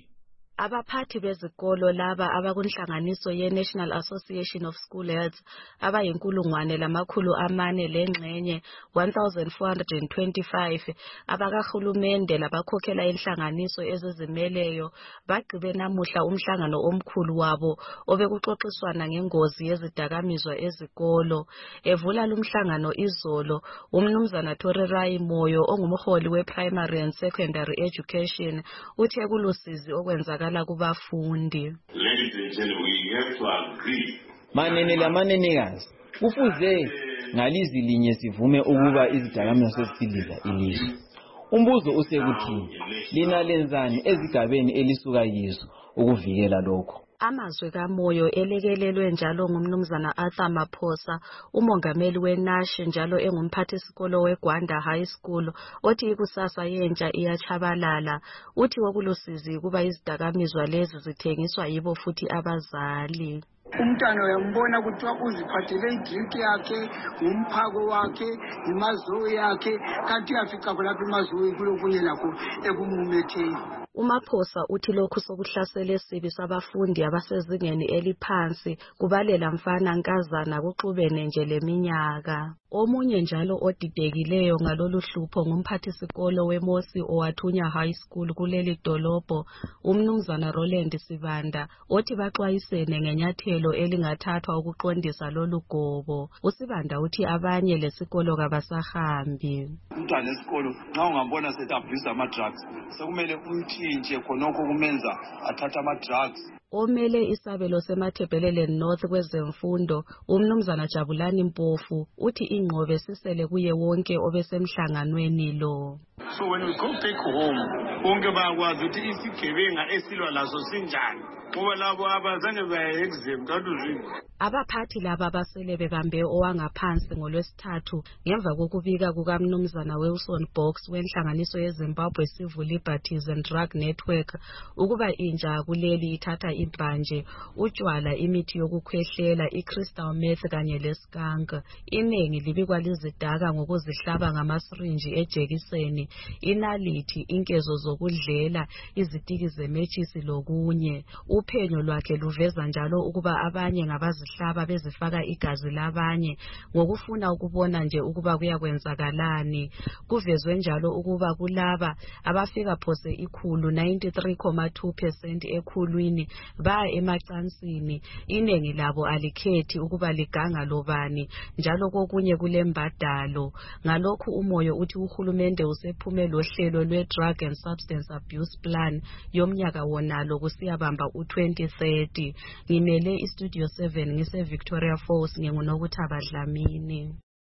Abaphathi bezikolo laba abakunhlanganiso ye-National Association of School Heads abayinkulungwane lamakhulu amane lengxenye one thousand four hundred twenty-five abakahulumende labakhokhela inhlanganiso ezizimeleyo bagqibe namuhla umhlangano omkhulu wabo obekuxoxiswana ngengozi yezidakamizwa ezikolo. Evula lumhlangano izolo, umnumzana Torirai Moyo ongumholi we-primary and secondary education uthe kulusizi okwenzakala kubafundi. Ladies and gentlemen, we have to agree. Manene lamanenekazi, kufuze ngalizi linye sivume ukuba izidakamizwa sesiliza ilizwe. Umbuzo usekuthini, lina lenzani ezigabeni elisuka yizo ukuvikela lokho? Amazwi kaMoyo elekelelwe njalo ngumnumzana Arthur Maphosa, umongameli we-Nash njalo engumphathisikolo weGwanda High School, othi ikusasa yentsha iyachabalala. Uthi wokulusizi kuba izidakamizwa lezi zithengiswa yibo futhi abazali. Umntwana uyambona kuthiwa uziphathele idrink yakhe, umphako wakhe, imazowe yakhe, kanti uyafika lapha imazowe kulokunye lakho ekumumetheni. Umaphosa uthi lokhu sokuhlasela esibi sabafundi abasezingeni eliphansi kubalela mfana nkazana kuxubene nje leminyaka. Omunye njalo odidekileyo ngalolu hlupho ngumphathisikolo weMosi Owathunya High School kuleli dolobho, umnumzana Roland Sibanda, othi baxwayisene ngenyathelo elingathathwa ukuqondisa lolu gobo. USibanda uthi abanye lesikolo kabasahambi. Umntwana esikolo nxa ungambona sethi abuse ama drugs sekumele umthinje khonokho kumenza athatha ama drugs. Omele isabelo semathebhelele North kwezemfundo, umnumzana Jabulani Mpofu, uthi ingqobe sisele kuye wonke obesemhlanganweni lo. So when we go back home, wonke bayakwazi ukuthi isigebenga esilwa laso sinjani. Ngoba labo abazange baye-exam kaduzini. Abaphathi laba basele bebambe owangaphansi ngolwesithathu ngemva kokubika kukamnumzana Wilson Box wenhlanganiso yeZimbabwe Civil Liberties and Drug Network ukuba intsha kuleli ithatha ibhanje, utshwala, imithi yokukhwehlela, i-crystal meth kanye leskunk. Inengi libikwa lizidaka ngokuzihlaba ngamasyringe ejekiseni, inalithi, inkezo zokudlela, izitiki zemetshisi lokunye. Uphenyo lwakhe luveza njalo ukuba abanye ngabazihlaba bezifaka igazi labanye ngokufuna ukubona nje ukuba kuyakwenzakalani. Kuvezwe njalo ukuba kulaba abafika phose ikhulu ninety-three point two percent ekhulwini baya emacansini, inengi labo alikhethi ukuba liganga lobani njalo kokunye kulembadalo. Ngalokhu uMoyo uthi uhulumende usephume lohlelo lwe-Drug and Substance Abuse Plan yomnyaka wonalo kusiyabamba u twenty thirty. Ngimele iStudio seven ngise Victoria Falls nginguNokuthaba Dlamini.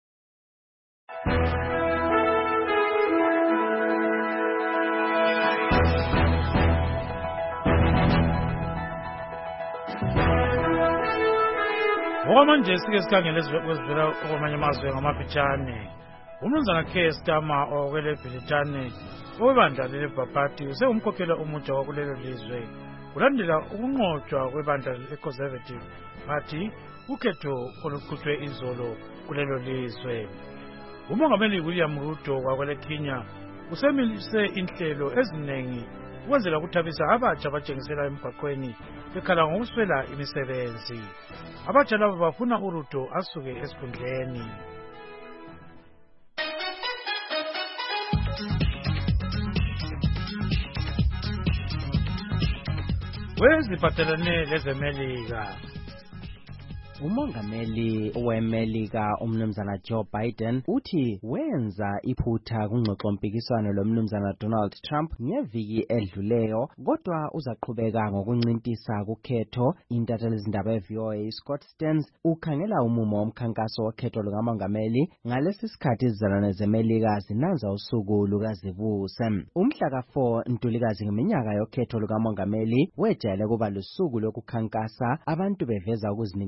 Ngokwamanje sike sikhangele kwezivela okwamanye amazwe ngamafitshane. Umnumzana K. Stama okwele Bhilitane obandla leBapati usengumkhokheli omutsha wakulelo lizwe. Kulandela ukunqotshwa kwebandla le-Conservative Party ukhetho oluqhutshwe izolo kulelo lizwe. Umongameli William Ruto wakwele Kenya usemilise inhlelo eziningi ukwenzela ukuthabisa abatsha abatshengisela emgwaqweni bekhala ngokuswela imisebenzi. Abatsha labo bafuna uRuto asuke esikhundleni. Weziphathelane lezemelika. Umongameli weMelika umnumzana Joe Biden uthi wenza iphutha kungxoxompikiswano lomnumzana Donald Trump ngeviki edluleyo, kodwa uzaqhubeka ngokuncintisa kukhetho. Intatheli zindaba ye-V O A Scott Stearns ukhangela umumo womkhankaso wokhetho lukamongameli ngalesi sikhathi izizalwane zeMelika zinanza usuku lukazibuse. Umhla ka four Ntulikazi ngeminyaka yokhetho lukamongameli wejayele kuba lusuku lokukhankasa abantu beveza ukuzinikela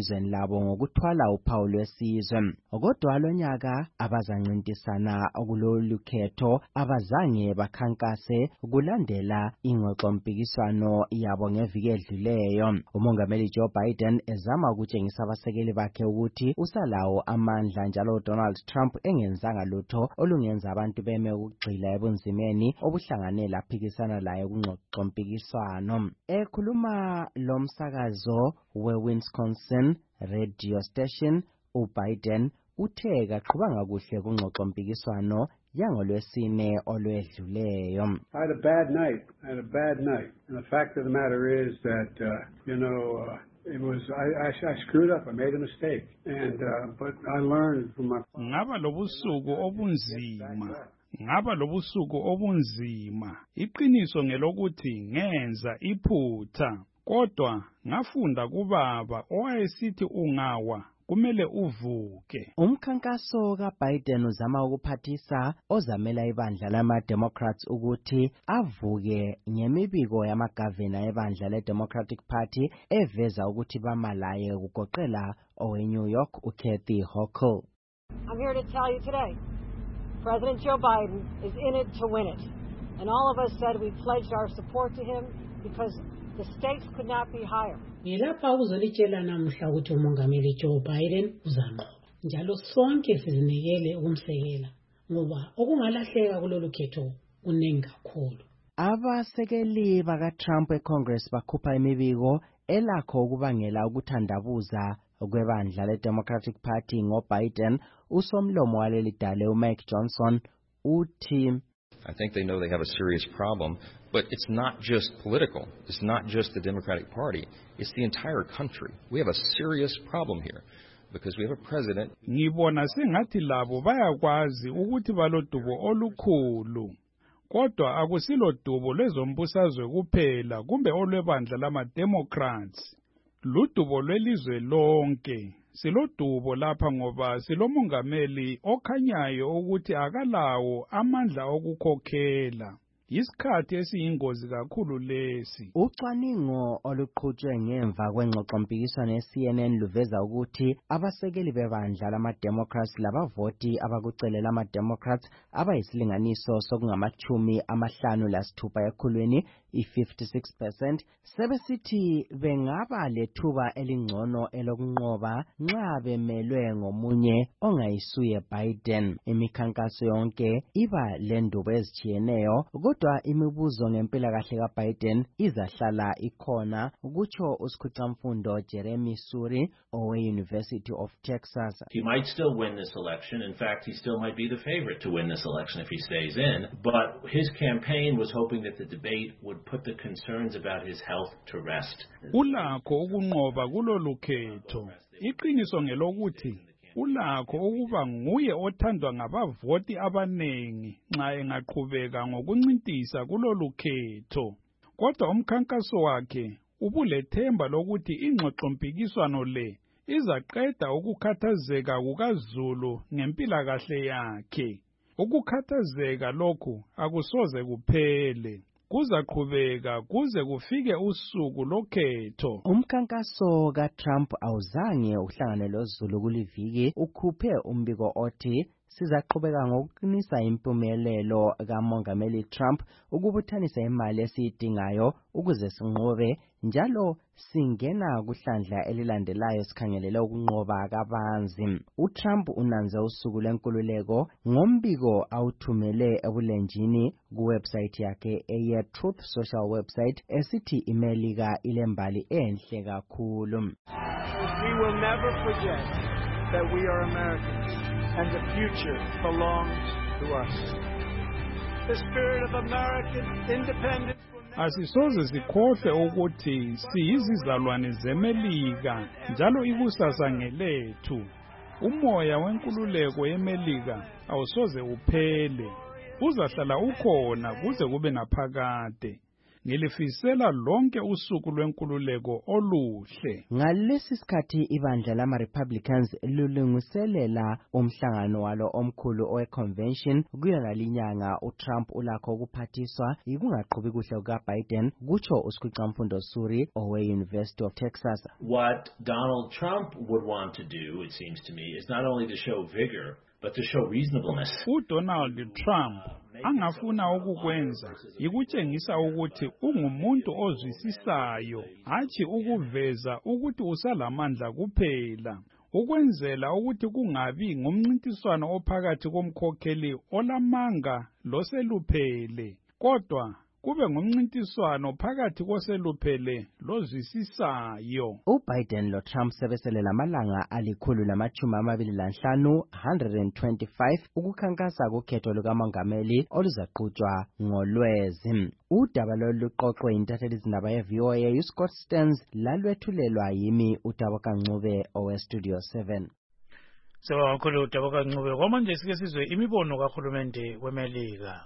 ezweni labo ngokuthwala uphawu lwesizwe. Kodwa lonyaka abazancintisana kulolu khetho abazange bakhankase kulandela ingxoxompikiswano yabo ngeviki edluleyo. Umongameli Joe Biden ezama ukutshengisa abasekeli bakhe ukuthi usalawo amandla njalo Donald Trump engenzanga lutho olungenza abantu beme ukugxila ebunzimeni obuhlangane laphikisana laye kungxoxompikiswano. Ekhuluma lo msakazo we-Wisconsin radio station, uBiden uthe kaqhubanga kuhle kungxoxompikiswano yangolwesine olwedluleyo. I had a bad night. I had a bad night. And the fact of the matter is that, uh, you know, uh, it was, I, I, I screwed up. I made a mistake. And, uh, but I learned from my... Ngaba lobusuku obunzima. Ngaba lobusuku obunzima. Iqiniso ngelokuthi ngenza iphutha. Kodwa ngafunda kubaba owayesithi ungawa kumele uvuke. Umkhankaso kaBiden uzama ukuphathisa ozamela ibandla lama-Democrats ukuthi avuke ngemibiko yamagavana ebandla le-Democratic Party eveza ukuthi bamalaye kugoqela owe-New York uKathy Hochul. I'm here to tell you today, President Joe Biden is in it to win it. And all of us said we pledged our support to him because the stakes could not be higher. Ngilapha ukuzolitshela namhla ukuthi umongameli Joe Biden uzanqoba. Njalo sonke sizinikele ukumsekela ngoba okungalahleka kulolu khetho kuningi kakhulu. Abasekeli baka-Trump eCongress bakhupha imibiko elakho ukubangela ukuthandabuza kwebandla le-Democratic Party ngoBiden. Usomlomo waleli dale uMike Johnson uthi I think they know they have a serious problem, but it's not just political. It's not just the Democratic Party. It's the entire country. We have a serious problem here because we have a president. Ngibona sengathi labo bayakwazi ukuthi balodubo olukhulu. Kodwa akusilo dubo lwezombusazwe kuphela kumbe olwebandla lama-Democrats. Ludubo lwelizwe lonke. Silodubo lapha ngoba silomongameli okhanyayo ukuthi akalawo amandla okukhokhela. Isikhathi esiyingozi kakhulu lesi. Ucwaningo oluqhutshwe ngemva kwengxoxompikiswano ye-C N N luveza ukuthi abasekeli bebandla lama-Democrats labavoti abakucelela ama-Democrats abayisilinganiso sokungamachumi amahlanu lasithupha ekhulwini i-fifty-six percent sebesithi bengaba lethuba elingcono elokunqoba nxa bemelwe ngomunye ongayisuye Biden. Imikhankaso yonke iba lendubo ezitshiyeneyo kodwa imibuzo ngempilakahle kaBiden izahlala ikhona kutsho usikhuthamfundo Jeremy Suri owe-University of Texas. He might still win this election. In fact, he still might be the favorite to win this election if he stays in. But his campaign was hoping that the debate would put the concerns about his health to rest. Ulakho ukunqoba kulolu khetho. Iqiniso ngelokuthi ulakho ukuba nguye othandwa ngabavoti abanengi nxa engaqhubeka ngokuncintisa kulolu khetho. Kodwa umkhankaso wakhe ubulethemba lokuthi ingxoxompikiswano le izaqeda ukukhathazeka kukaZulu ngempilakahle yakhe. Ukukhathazeka lokhu akusoze kuphele. Kuzaqhubeka kuze kufike usuku lokhetho. Umkhankaso kaTrump awuzange uhlangane loZulu kuliviki ukhuphe umbiko othi sizaqhubeka ngokuqinisa impumelelo kamongameli Trump ukubuthanisa imali esiyidingayo ukuze sinqobe njalo singena kuhlandla elilandelayo sikhangelele ukunqoba kabanzi. UTrump unanze usuku lwenkululeko ngombiko awuthumele ebulenjini kuwebsite yakhe eye Truth Social website esithi imelika ilembali enhle kakhulu. We will never forget that we are Americans and the future belongs to us. The spirit of American independence. Asisoze sikhohle ukuthi siyizizalwane zeMelika njalo ikusasa ngelethu. Umoya wenkululeko yeMelika awusoze uphele. Uzahlala ukhona kuze kube naphakade. ngilifisela lonke usuku lwenkululeko oluhle. Ngalesi sikhathi ibandla lama-Republicans lulungiselela umhlangano walo omkhulu owe-convention kuyona linyanga uTrump ulakho ukuphathiswa ikungaqhubi kuhle kukaBiden, kutsho uSikhwicamfundo Suri owe-University of Texas. What Donald Trump would want to do, it seems to me, is not only to show vigor, but to show reasonableness. uDonald Trump angafuna ukukwenza ikutshengisa ukuthi ungumuntu ozwisisayo, hatshi ukuveza ukuthi usalamandla kuphela, ukwenzela ukuthi kungabi ngumncintiswano ophakathi komkhokheli olamanga loseluphele, kodwa kube ngumncintiswano phakathi koseluphele lozwisisayo. uBiden lo Trump sebeselela amalanga alikhulu lamachumi amabili lanhlanu one hundred twenty-five ukukhankasa kukhetho lukamongameli oluzaqhutshwa ngolwezi. Udaba lolu luqoqwe yintatheli zindaba ye-V O A uScott Stearns lalwethulelwa yimi uDaboka Ncube owe-Studio seven. Sewa kakhulu uDaboka Ncube. Kwamanje sike sizwe imibono kahulumende weMelika.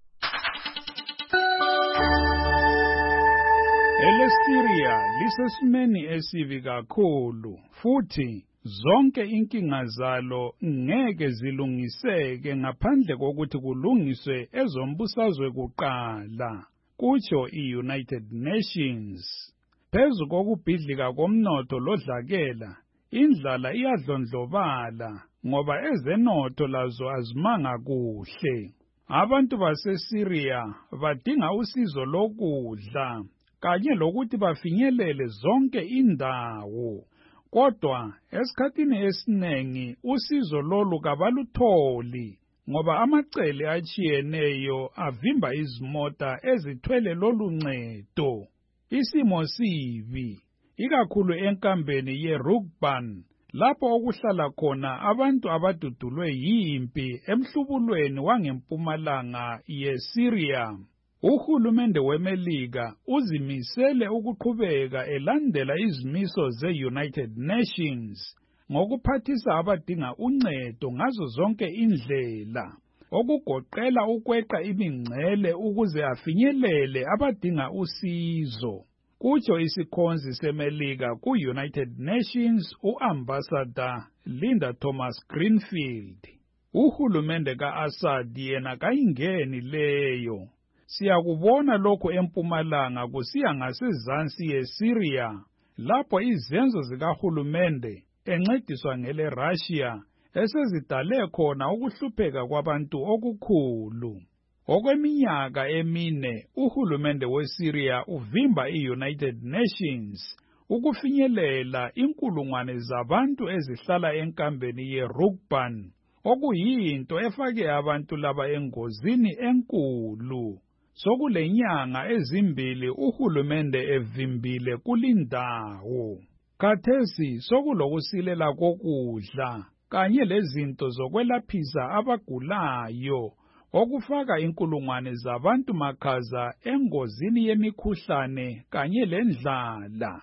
EleSyria lisesimeni esibi kakhulu futhi zonke inkinga zalo ngeke zilungiseke ngaphandle kokuthi kulungiswe ezombusazwe kuqala, kutsho i-United Nations. Phezu kokubhidlika komnotho lodlakela, indlala iyadlondlobala ngoba ezenotho lazo azimanga kuhle. Abantu baseSyria badinga usizo lokudla kanye lokuthi bafinyelele zonke indawo, kodwa esikhathini esiningi usizo lolu kabalutholi ngoba amacele achiyeneyo avimba izimota ezithwele lolu ncedo. Isimo sibi ikakhulu enkambeni yeRugban lapho okuhlala khona abantu abadudulwe yimpi emhlubulweni wangempumalanga yeSyria. Uhulumende weMelika uzimisele ukuqhubeka elandela izimiso ze-United Nations ngokuphathisa abadinga uncedo ngazo zonke indlela, okugoqela ukweqa imingcele ukuze afinyelele abadinga usizo, kutsho isikhonzi seMelika ku-United Nations u-Ambassador Linda Thomas Greenfield. Uhulumende ka-Assad yena kayingeni leyo. Siyakubona lokho empumalanga kusiya ngasezansi yeSyria lapho izenzo zikahulumende encediswa ngele Russia esezidale khona ukuhlupheka kwabantu okukhulu. Okweminyaka emine uhulumende weSyria uvimba i-United Nations ukufinyelela inkulungwane zabantu ezihlala enkambeni yeRugban, okuyinto efake abantu laba engozini enkulu. Sokulenyanga ezimbili uhulumende evimbile kulindawo. Khathesi sokulokusilela kokudla kanye lezinto zokwelaphisa abagulayo, okufaka inkulungwane zabantu makhaza engozini yemikhuhlane kanye lendlala.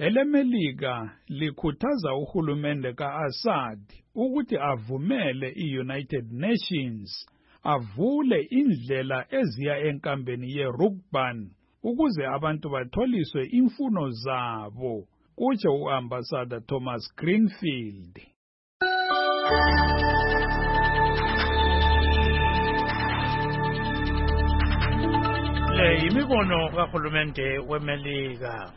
EleMelika likhuthaza uhulumende ka-Assad ukuthi avumele i-United Nations avule indlela eziya enkambeni yeRugban ukuze abantu batholiswe imfuno zabo, kutsho u-Ambassador Thomas Greenfield. Le yimibono kahulumende weMelika.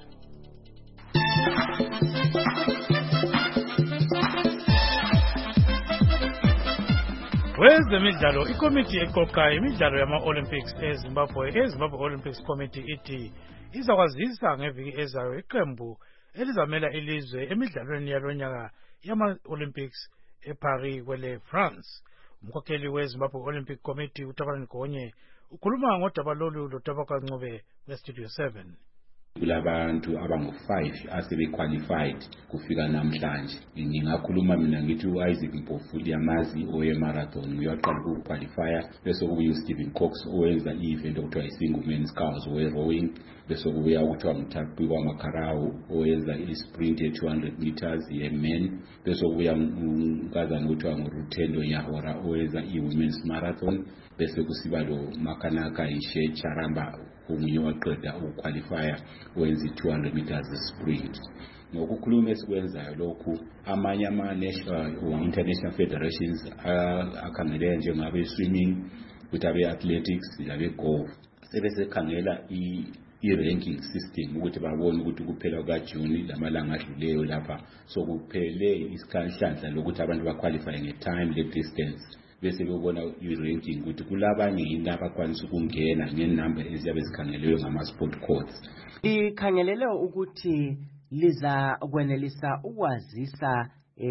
Wezemidlalo, ikomiti eqoqayo imidlalo yama-Olympics eZimbabwe, eZimbabwe Olympics Committee ithi izakwazisa ngeviki ezayo iqembu elizamela ilizwe emidlalweni yalonyaka yama-Olympics eParis kwele France. Umkhokheli weZimbabwe Olympic Committee uTabalani Gonye ukhuluma ngodaba lolu loDaboka Ncube weStudio seven. Kulabantu abangu-five asebe-qualified kufika namhlanje. Ngingakhuluma mina ngithi u-Isaac Mpofu liyamazi owe-marathon uyaqala ukuqualifya, bese kubuya uStephen Cox owenza i-event okuthiwa i-single men's cows owe-rowing, bese kubuya ukuthiwa nguThapi kwaMakarawu owenza i-sprint ye-two hundred meters ye-men, bese kubuya unkazana okuthiwa nguRutendo Nyahora owenza i-women's marathon, bese kusiba lo Makanaka Ishe Charamba unguye waqeda ukuqualifya wenza i-two hundred meters sprint. Ngokukhuluma esikwenzayo lokhu amanye ama-national or international federations akhangele njengabe swimming, ukuthi abe-athletics, labe-golf sebesekhangela i-ranking system ukuthi babone ukuthi kuphela kukaJuni lamalanga adluleyo lapha sokuphele isikhanhlandla lokuthi abantu baqualify nge-time le-distance, bese bebona i-ranking ukuthi kulabanye yini abakwanisa ukungena ngenumber eziyabe zikhangelelwe ngama-sport codes. Likhangelele ukuthi liza kwenelisa ukwazisa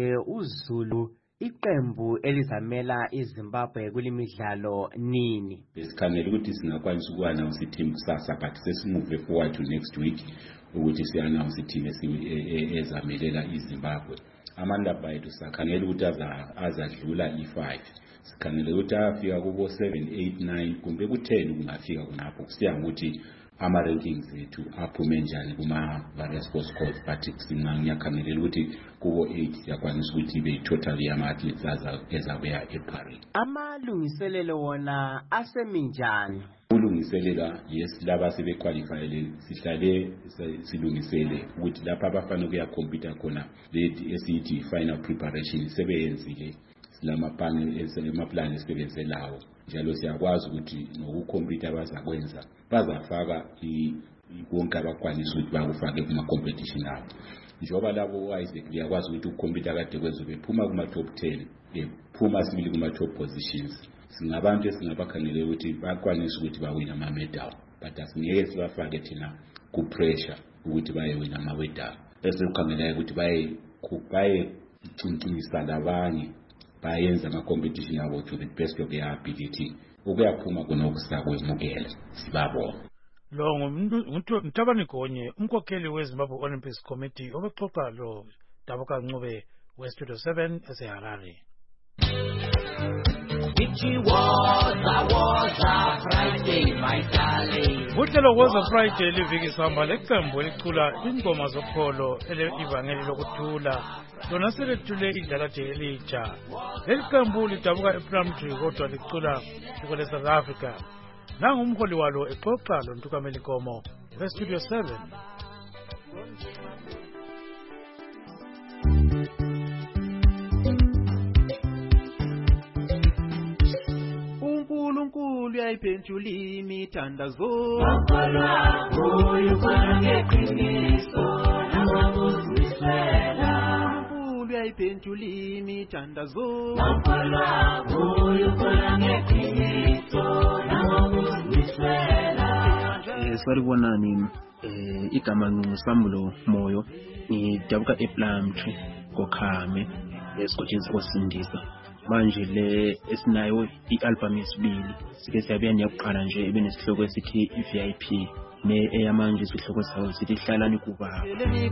uZulu iqembu elizamela iZimbabwe kulimidlalo nini. Besikhangela ukuthi singakwanisa ukwannounce i-team kusasa, but sesimove forward to next week ukuthi si-announce i-team ezamelela iZimbabwe. Amandaba ethu sakhangela ukuthi azadlula i-five, sikhangela ukuthi afika kubo seven, eight, nine kumbe ku-ten kungafika kunapho, kusiya ngokuthi ama-rankings ethu aphume njani kuma-various sports codes, but ngiyakhangelela ukuthi kubo eight yakwanisa ukuthi ibe total yama-athletes ezabuya eParis. Amalungiselelo wona aseminjani? Ulungiselela yes, laba sebequalifyele sihlale silungisele ukuthi lapha abafana kuyakompita khona ledi esithi final preparation sebeyenzile, silamapani esemaplan esebenzelawo njalo siyakwazi ukuthi nokukhompita abazakwenza bazafaka konke abakwanisa ukuthi bakufake kuma-competition abo. Njengoba labo Isaac liyakwazi ukuthi ukukhompita kade kwenza bephuma kuma-top ten, bephuma sibili kuma-top positions. Singabantu esingabakhangele ukuthi bakwanisa ukuthi bawina ama-medal, but asingeke sibafake thina ku-pressure ukuthi bayewina ama-medal. Bese kukhangelayo ukuthi baye baye cincisa labanye bayenza ama-competition abo to the best of their ability. Ukuyaphuma kunokusakwemukela sibabona. Lo ngumuntu Mtabani Gonye, umkhokheli weZimbabwe Olympics Committee obexoxa lo Dabuka Ncube we-Studio seven eseHarare. Uhlelo Woza Friday liviki sihamba leqembu elicula ingoma zokholo ele-ivangeli lokuthula lona selethule idlakade elitsha. Leli qembu lidabuka ePlumtree kodwa licula liko le-South Africa. Nangumholi walo exoxa lo Ntukameli Komo we-Studio seven. uNkulunkulu uyayiphendula imithandazo, uNkulunkulu uyayiphendula imithandazo, Saribonani, igama nguSamulo Moyo, ngidabuka ePlumtree koKhame esigojeni sakwasindisa. Manje le esinayo i-album yesibili sike siyabuya niyakuqala nje ebenesihloko esithi i-V I P ne eyamanje isihloko sayo sithi hlalani kubaba.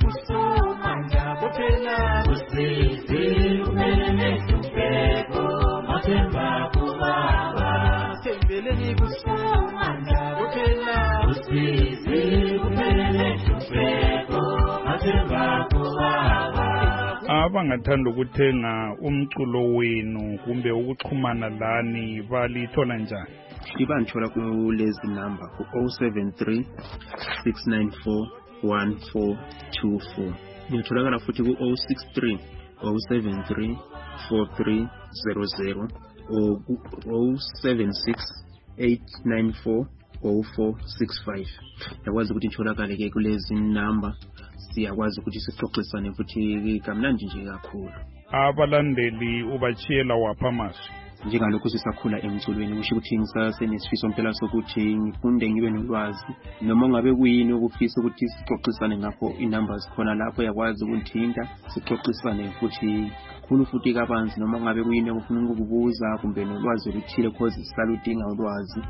Abangathanda ukuthenga umculo wenu kumbe ukuxhumana lani balithola njani? Ibanthola kulezi number ku oh seven three, six nine four, one four two four. Ngitholakala futhi ku oh six three, oh seven three, four three zero zero or ku oh seven six, eight nine four, oh four six five. Yakwazi ukuthi ngitholakale ke kulezi number, siyakwazi ukuthi sixoxisane futhi kamnandi nje kakhulu. Abalandeli ubachiyela wapha masu njengalokho sisakhula emculweni kusho ukuthi ngisasenesifiso impela sokuthi ngifunde ngibe nolwazi noma ngabe kuyini ukufisa ukuthi sixoxisane ngapho i-numbers khona lapho yakwazi ukuthinta sixoxisane futhi khulu futhi kabanzi noma ngabe kuyini ukufuna ukukubuza kumbe nolwazi oluthile cause sihlala udinga ulwazi.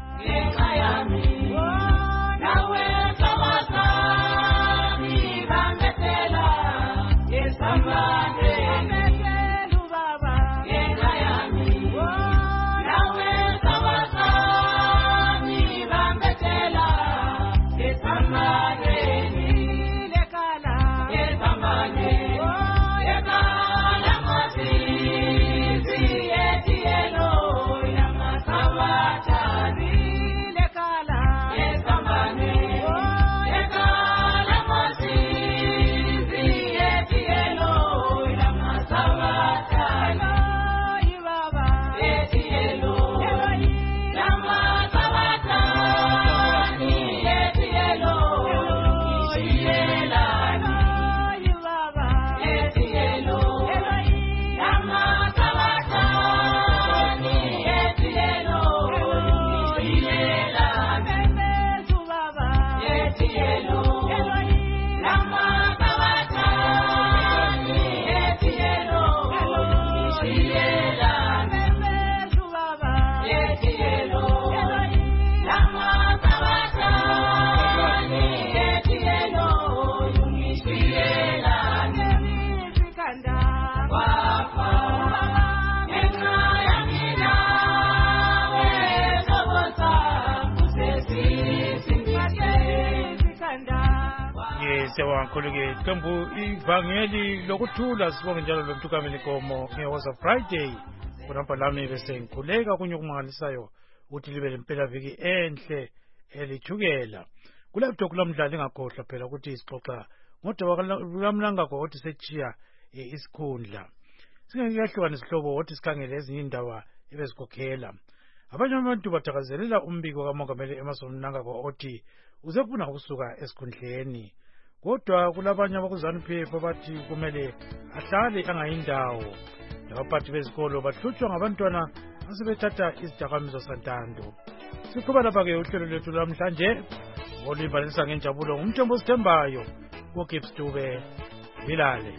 Siyabonga kakhulu-ke qembu ivangeli lokuthula. Sibonge njalo lo Mtukameni Nkomo ngeWhatsApp Friday. Kunapha lami bese ngikhuleka kunye okumangalisayo ukuthi libe lempelaviki enhle elithukela. Kulapho kulamdlali ngakhohlwa phela ukuthi isixoxa ngodaba lukamlangako othi sechiya isikhundla. Singekehluka nesihlobo othi sikhangele ezinye indaba ebezikhokhela. Abanye abantu bathakazelela umbiko kaMongameli Emmerson Mnangagwa othi uzefuna ukusuka esikhundleni. Kodwa kulabanye abakuzanu P F abathi kumele ahlale angayindawo. Abaphathi bezikolo bahlutshwa ngabantwana asebethatha izidakamizwa santando. Siqhuba lapha-ke uhlelo lwethu lamhlanje oluyibalisa ngenjabulo ngumthembu osithembayo uGibbs Dube Bilale.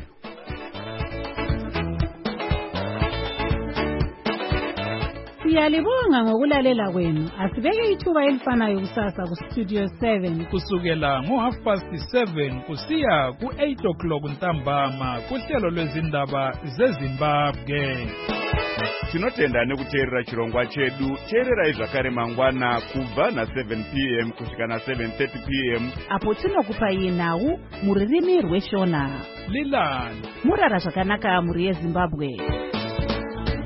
Siyalibonga ngokulalela kwenu. Asibeke ithuba elifanayo kusasa ku Studio seven kusukela ngo half past seven kusiya ku eight o'clock ntambama kuhlelo lwezindaba zeZimbabwe. Tinotenda nekuteerera chirongwa chedu. Teererai zvakare mangwana kubva na seven p m kusvika na seven thirty p m apo tinokupai nhau muririmi rweshona. Lilani murara zvakanaka muri yeZimbabwe.